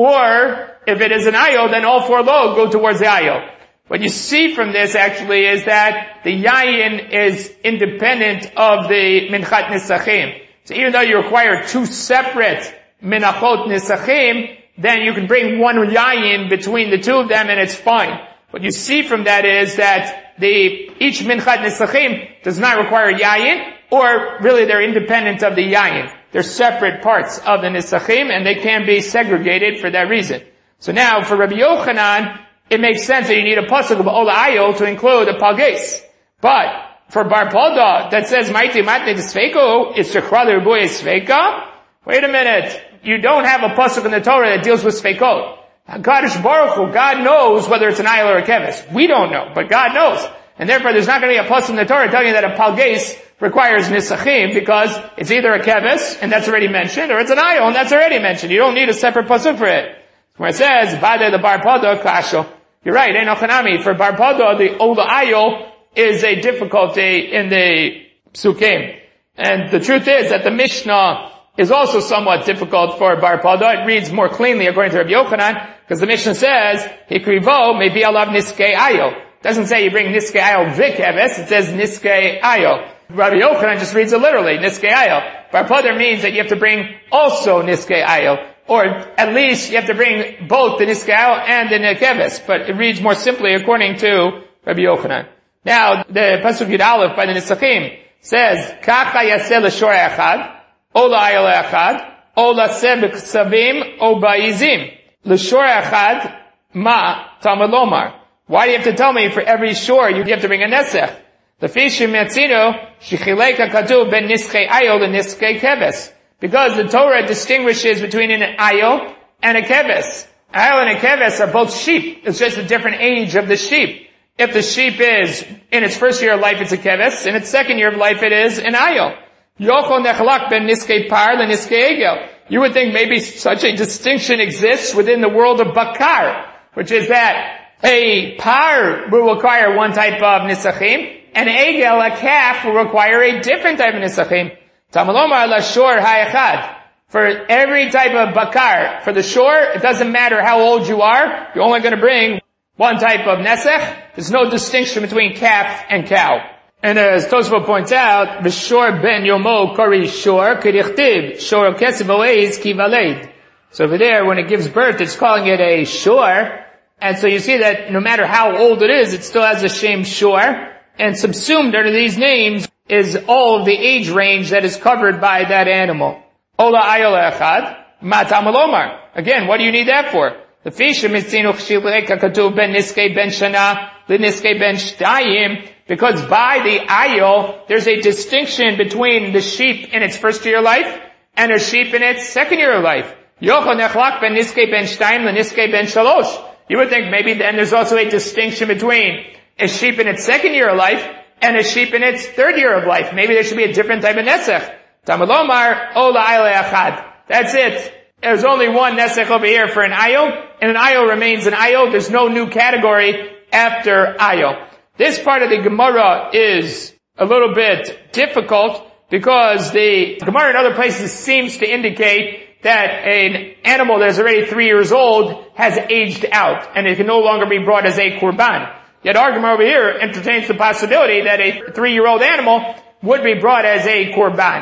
Or, if it is an ayil, then all 4 log go towards the ayil. What you see from this actually is that the yayin is independent of the minchat nisachim. So even though you require 2 separate minachot nisachim, then you can bring 1 yayin between the 2 of them and it's fine. What you see from that is that each minchat nisachim does not require yayin, or really they're independent of the yayin. They're separate parts of the nisachim and they can be segregated for that reason. So now for Rabbi Yochanan, it makes sense that you need a pasuk of Ola Ayil to include a palges. But for Bar Poda that says Maiti Matne Sveko, it's Shechra L'Ribuy Sveka. Wait a minute. You don't have a pasuk in the Torah that deals with Svekot. HaKadosh Baruch Hu, God knows whether it's an ayil or a keves. We don't know, but God knows. And therefore there's not going to be a pasuk in the Torah telling you that a palges requires nisachim because it's either a keves, and that's already mentioned, or it's an ayil, and that's already mentioned. You don't need a separate pasuk for it. Where it says, Bade the Bar Poda Kasho. You're right, Enochanami. For Bar Poda, the Ola Ayil is a difficulty in the psukim. And the truth is that the Mishnah is also somewhat difficult for Bar Poda. It reads more cleanly according to Rabbi Yochanan, because the Mishnah says, Hikrivo maybe alav niskei ayil. It doesn't say you bring niskei ayil v'keves, it says niskei ayil. Rabbi Yochanan just reads it literally, niskei ayil. Bar Poda means that you have to bring also niskei ayil. Or at least you have to bring both the niskei ayil and the keves. But it reads more simply according to Rabbi Yochanan. Now, the Pasuk Yud Aleph by the Nisachim says, Kacha yaseh l'shor echad, o la'ayil echad, o laseh b'ksavim, o ba'izim. L'shor echad, ma tamad lomar. Why do you have to tell me for every shore you have to bring a nesech? L'fishim metzino, shechilek ha'katuv ben niskei ayil and niskei keves. Because the Torah distinguishes between an ayil and a keves. Ayil and a keves are both sheep. It's just a different age of the sheep. If the sheep is, in its first year of life, it's a keves. In its second year of life, it is an ayil. Yochol nechalak ben niskei par le niskei egel. You would think maybe such a distinction exists within the world of bakar, which is that a par will require one type of nisachim, and egel, a calf, will require a different type of nisachim. Tamalomar la shor ha'echad. For every type of bakar, for the shore, it doesn't matter how old you are, you're only going to bring one type of nesech. There's no distinction between calf and cow. And as Tosfot points out, B'shor ben yomo kori shor, k'dichtib, shor kesef oez ki valed. So over there, when it gives birth, it's calling it a shor. And so you see that no matter how old it is, it still has the same shor. And subsumed under these names is all of the age range that is covered by that animal. Ola ayol echad, matam alomar. Again, what do you need that for? The fisher mitzinu chshilek hakatuv ben niskei ben shana, the niskei ben shtayim, because by the ayol, there's a distinction between the sheep in its first year of life and a sheep in its second year of life. Yochel nechlak ben niskei ben shtayim, the niskei ben shalosh. You would think maybe then there's also a distinction between a sheep in its second year of life and a sheep in its third year of life. Maybe there should be a different type of nesech. Tamalomar, ola ayil echad. That's it. There's only one nesech over here for an ayil, and an ayil remains an ayil. There's no new category after ayil. This part of the Gemara is a little bit difficult because the Gemara in other places seems to indicate that an animal that is already 3 years old has aged out, and it can no longer be brought as a korban. Yet our Gemara over here entertains the possibility that a 3-year-old animal would be brought as a korban.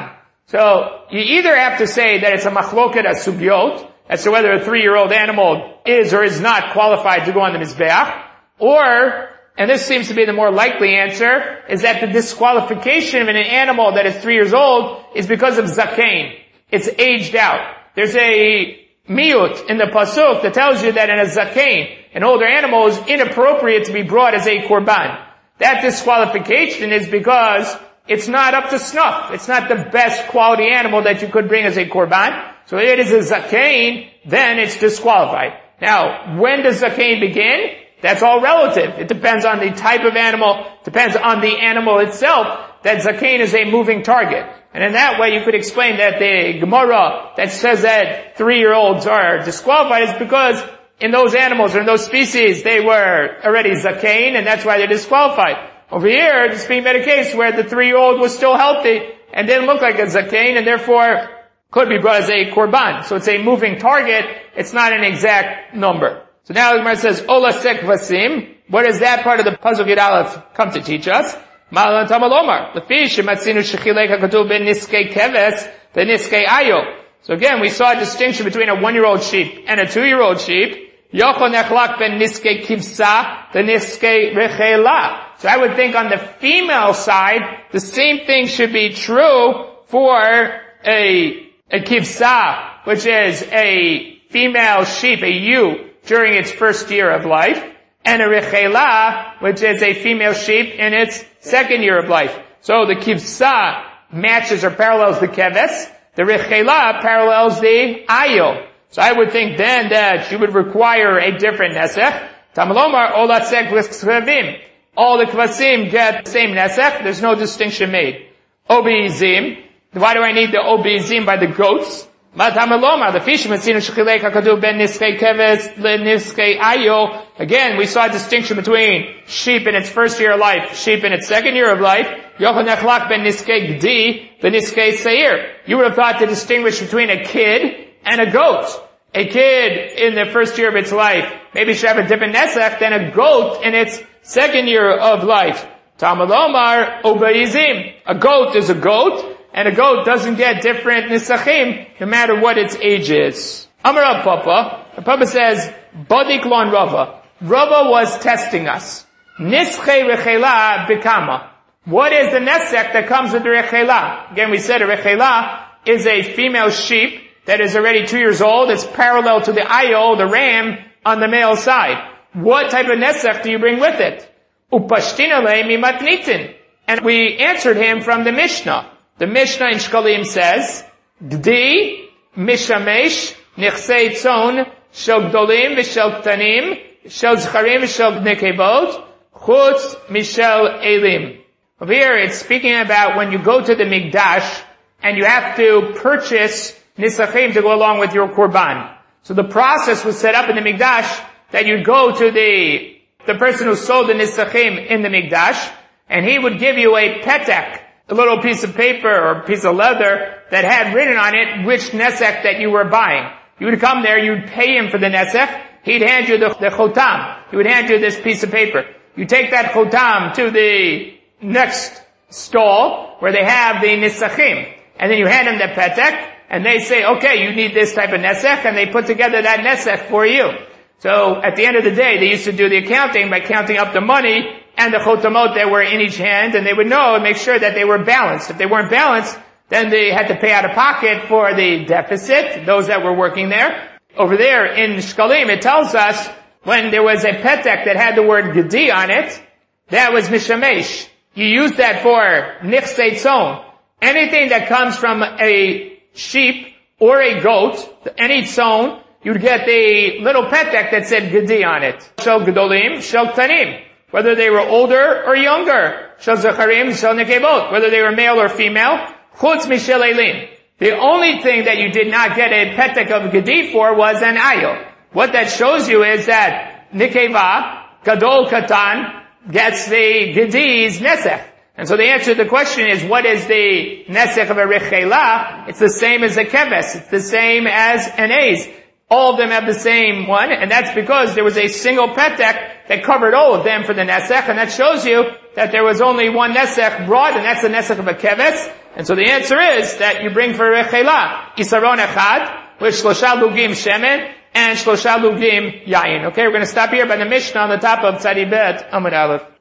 So you either have to say that it's a machloket sugyot, as to whether a 3-year-old animal is or is not qualified to go on the Mizbeach, or, and this seems to be the more likely answer, is that the disqualification of an animal that is 3 years old is because of zakein. It's aged out. There's a miut in the pasuk that tells you that in a zakein, an older animal is inappropriate to be brought as a korban. That disqualification is because it's not up to snuff. It's not the best quality animal that you could bring as a korban. So if it is a zakein, then it's disqualified. Now, when does zakein begin? That's all relative. It depends on the type of animal, depends on the animal itself, that zakein is a moving target. And in that way you could explain that the Gemara that says that 3-year-olds are disqualified is because in those animals or in those species they were already zakein and that's why they're disqualified. Over here, it's being made a case where the 3-year-old was still healthy and didn't look like a zakein and therefore could be brought as a korban. So it's a moving target, it's not an exact number. So now the Gemara says, Ola sek vasim. What does that part of the Pasuk Yud Aleph come to teach us? Malan tamalomar. Lefi shematzinu shechilek hakatuv ben niskei keves ben niskei ayo. So again, we saw a distinction between a 1-year-old sheep and a 2-year-old sheep. Yocho nechlak ben niskei kivsa ben niskei rechela. So I would think on the female side, the same thing should be true for a kivsa, which is a female sheep, a ewe, during its first year of life, and a rechela, which is a female sheep in its second year of life. So the kivsa matches or parallels the keves, the rechela parallels the ayo. So I would think then that you would require a different nesech. Tamalomar olatzek v'skvavim. All the kvasim get the same nesech, there's no distinction made. Obeizim. Why do I need the obeizim by the goats? Again, we saw a distinction between sheep in its first year of life, sheep in its second year of life. You would have thought to distinguish between a kid and a goat. A kid in the first year of its life maybe should have a different nesech than a goat in its second year of life. Tamalomar obeizim. A goat is a goat. And a goat doesn't get different nisachim no matter what its age is. Amar Rav Papa. Rav Papa says, Badik lon Rava. Rava was testing us. Nischei rechela bikama. What is the nesek that comes with the rechela? Again, we said a rechela is a female sheep that is already 2 years old. It's parallel to the ayo, the ram, on the male side. What type of nesek do you bring with it? Upashtinale mimatnitin. And we answered him from the Mishnah. The Mishnah in Shkalim says, Gdi, Mishamesh, Nichsei Tzon, Shel Gdolim, V'Shel Ktanim, Shel Zcharim, V'Shel Nekebot, Chutz, Mishel Elim. Over here, it's speaking about when you go to the Mikdash, and you have to purchase Nisachim to go along with your Korban. So the process was set up in the Mikdash, that you'd go to the person who sold the Nisachim in the Mikdash, and he would give you a petek, a little piece of paper or a piece of leather that had written on it which nesech that you were buying. You would come there, you'd pay him for the nesech, he'd hand you the chotam. He would hand you this piece of paper. You take that chotam to the next stall where they have the nisachim, and then you hand them the petek, and they say, okay, you need this type of nesech, and they put together that nesech for you. So at the end of the day, they used to do the accounting by counting up the money and the chotamot that were in each hand, and they would know and make sure that they were balanced. If they weren't balanced, then they had to pay out of pocket for the deficit, those that were working there. Over there in Shkalim, it tells us when there was a petek that had the word Gedi on it, that was Mishamesh. You use that for Nichsei Tzon. Anything that comes from a sheep or a goat, any tzon, you'd get the little petek that said Gedi on it. Shel Gedolim, Shel Ktanim. Whether they were older or younger. Shel Zecharim, Shel Nekebot. Whether they were male or female. Chutz Mishel Elim. The only thing that you did not get a petek of Gedi for was an ayo. What that shows you is that Nikeva, Gadol Katan, gets the Gedi's nesech. And so the answer to the question is, what is the nesech of a rechela? It's the same as a keves. It's the same as an ace. All of them have the same one, and that's because there was a single petek that covered all of them for the nesech, and that shows you that there was only one nesech brought, and that's the nesech of a keves. And so the answer is that you bring for rechela isaron echad, with shlosha lugim shemen, and shlosha lugim yain. Okay, we're going to stop here by the Mishnah on the top of Tzadi Bet Amud Aleph.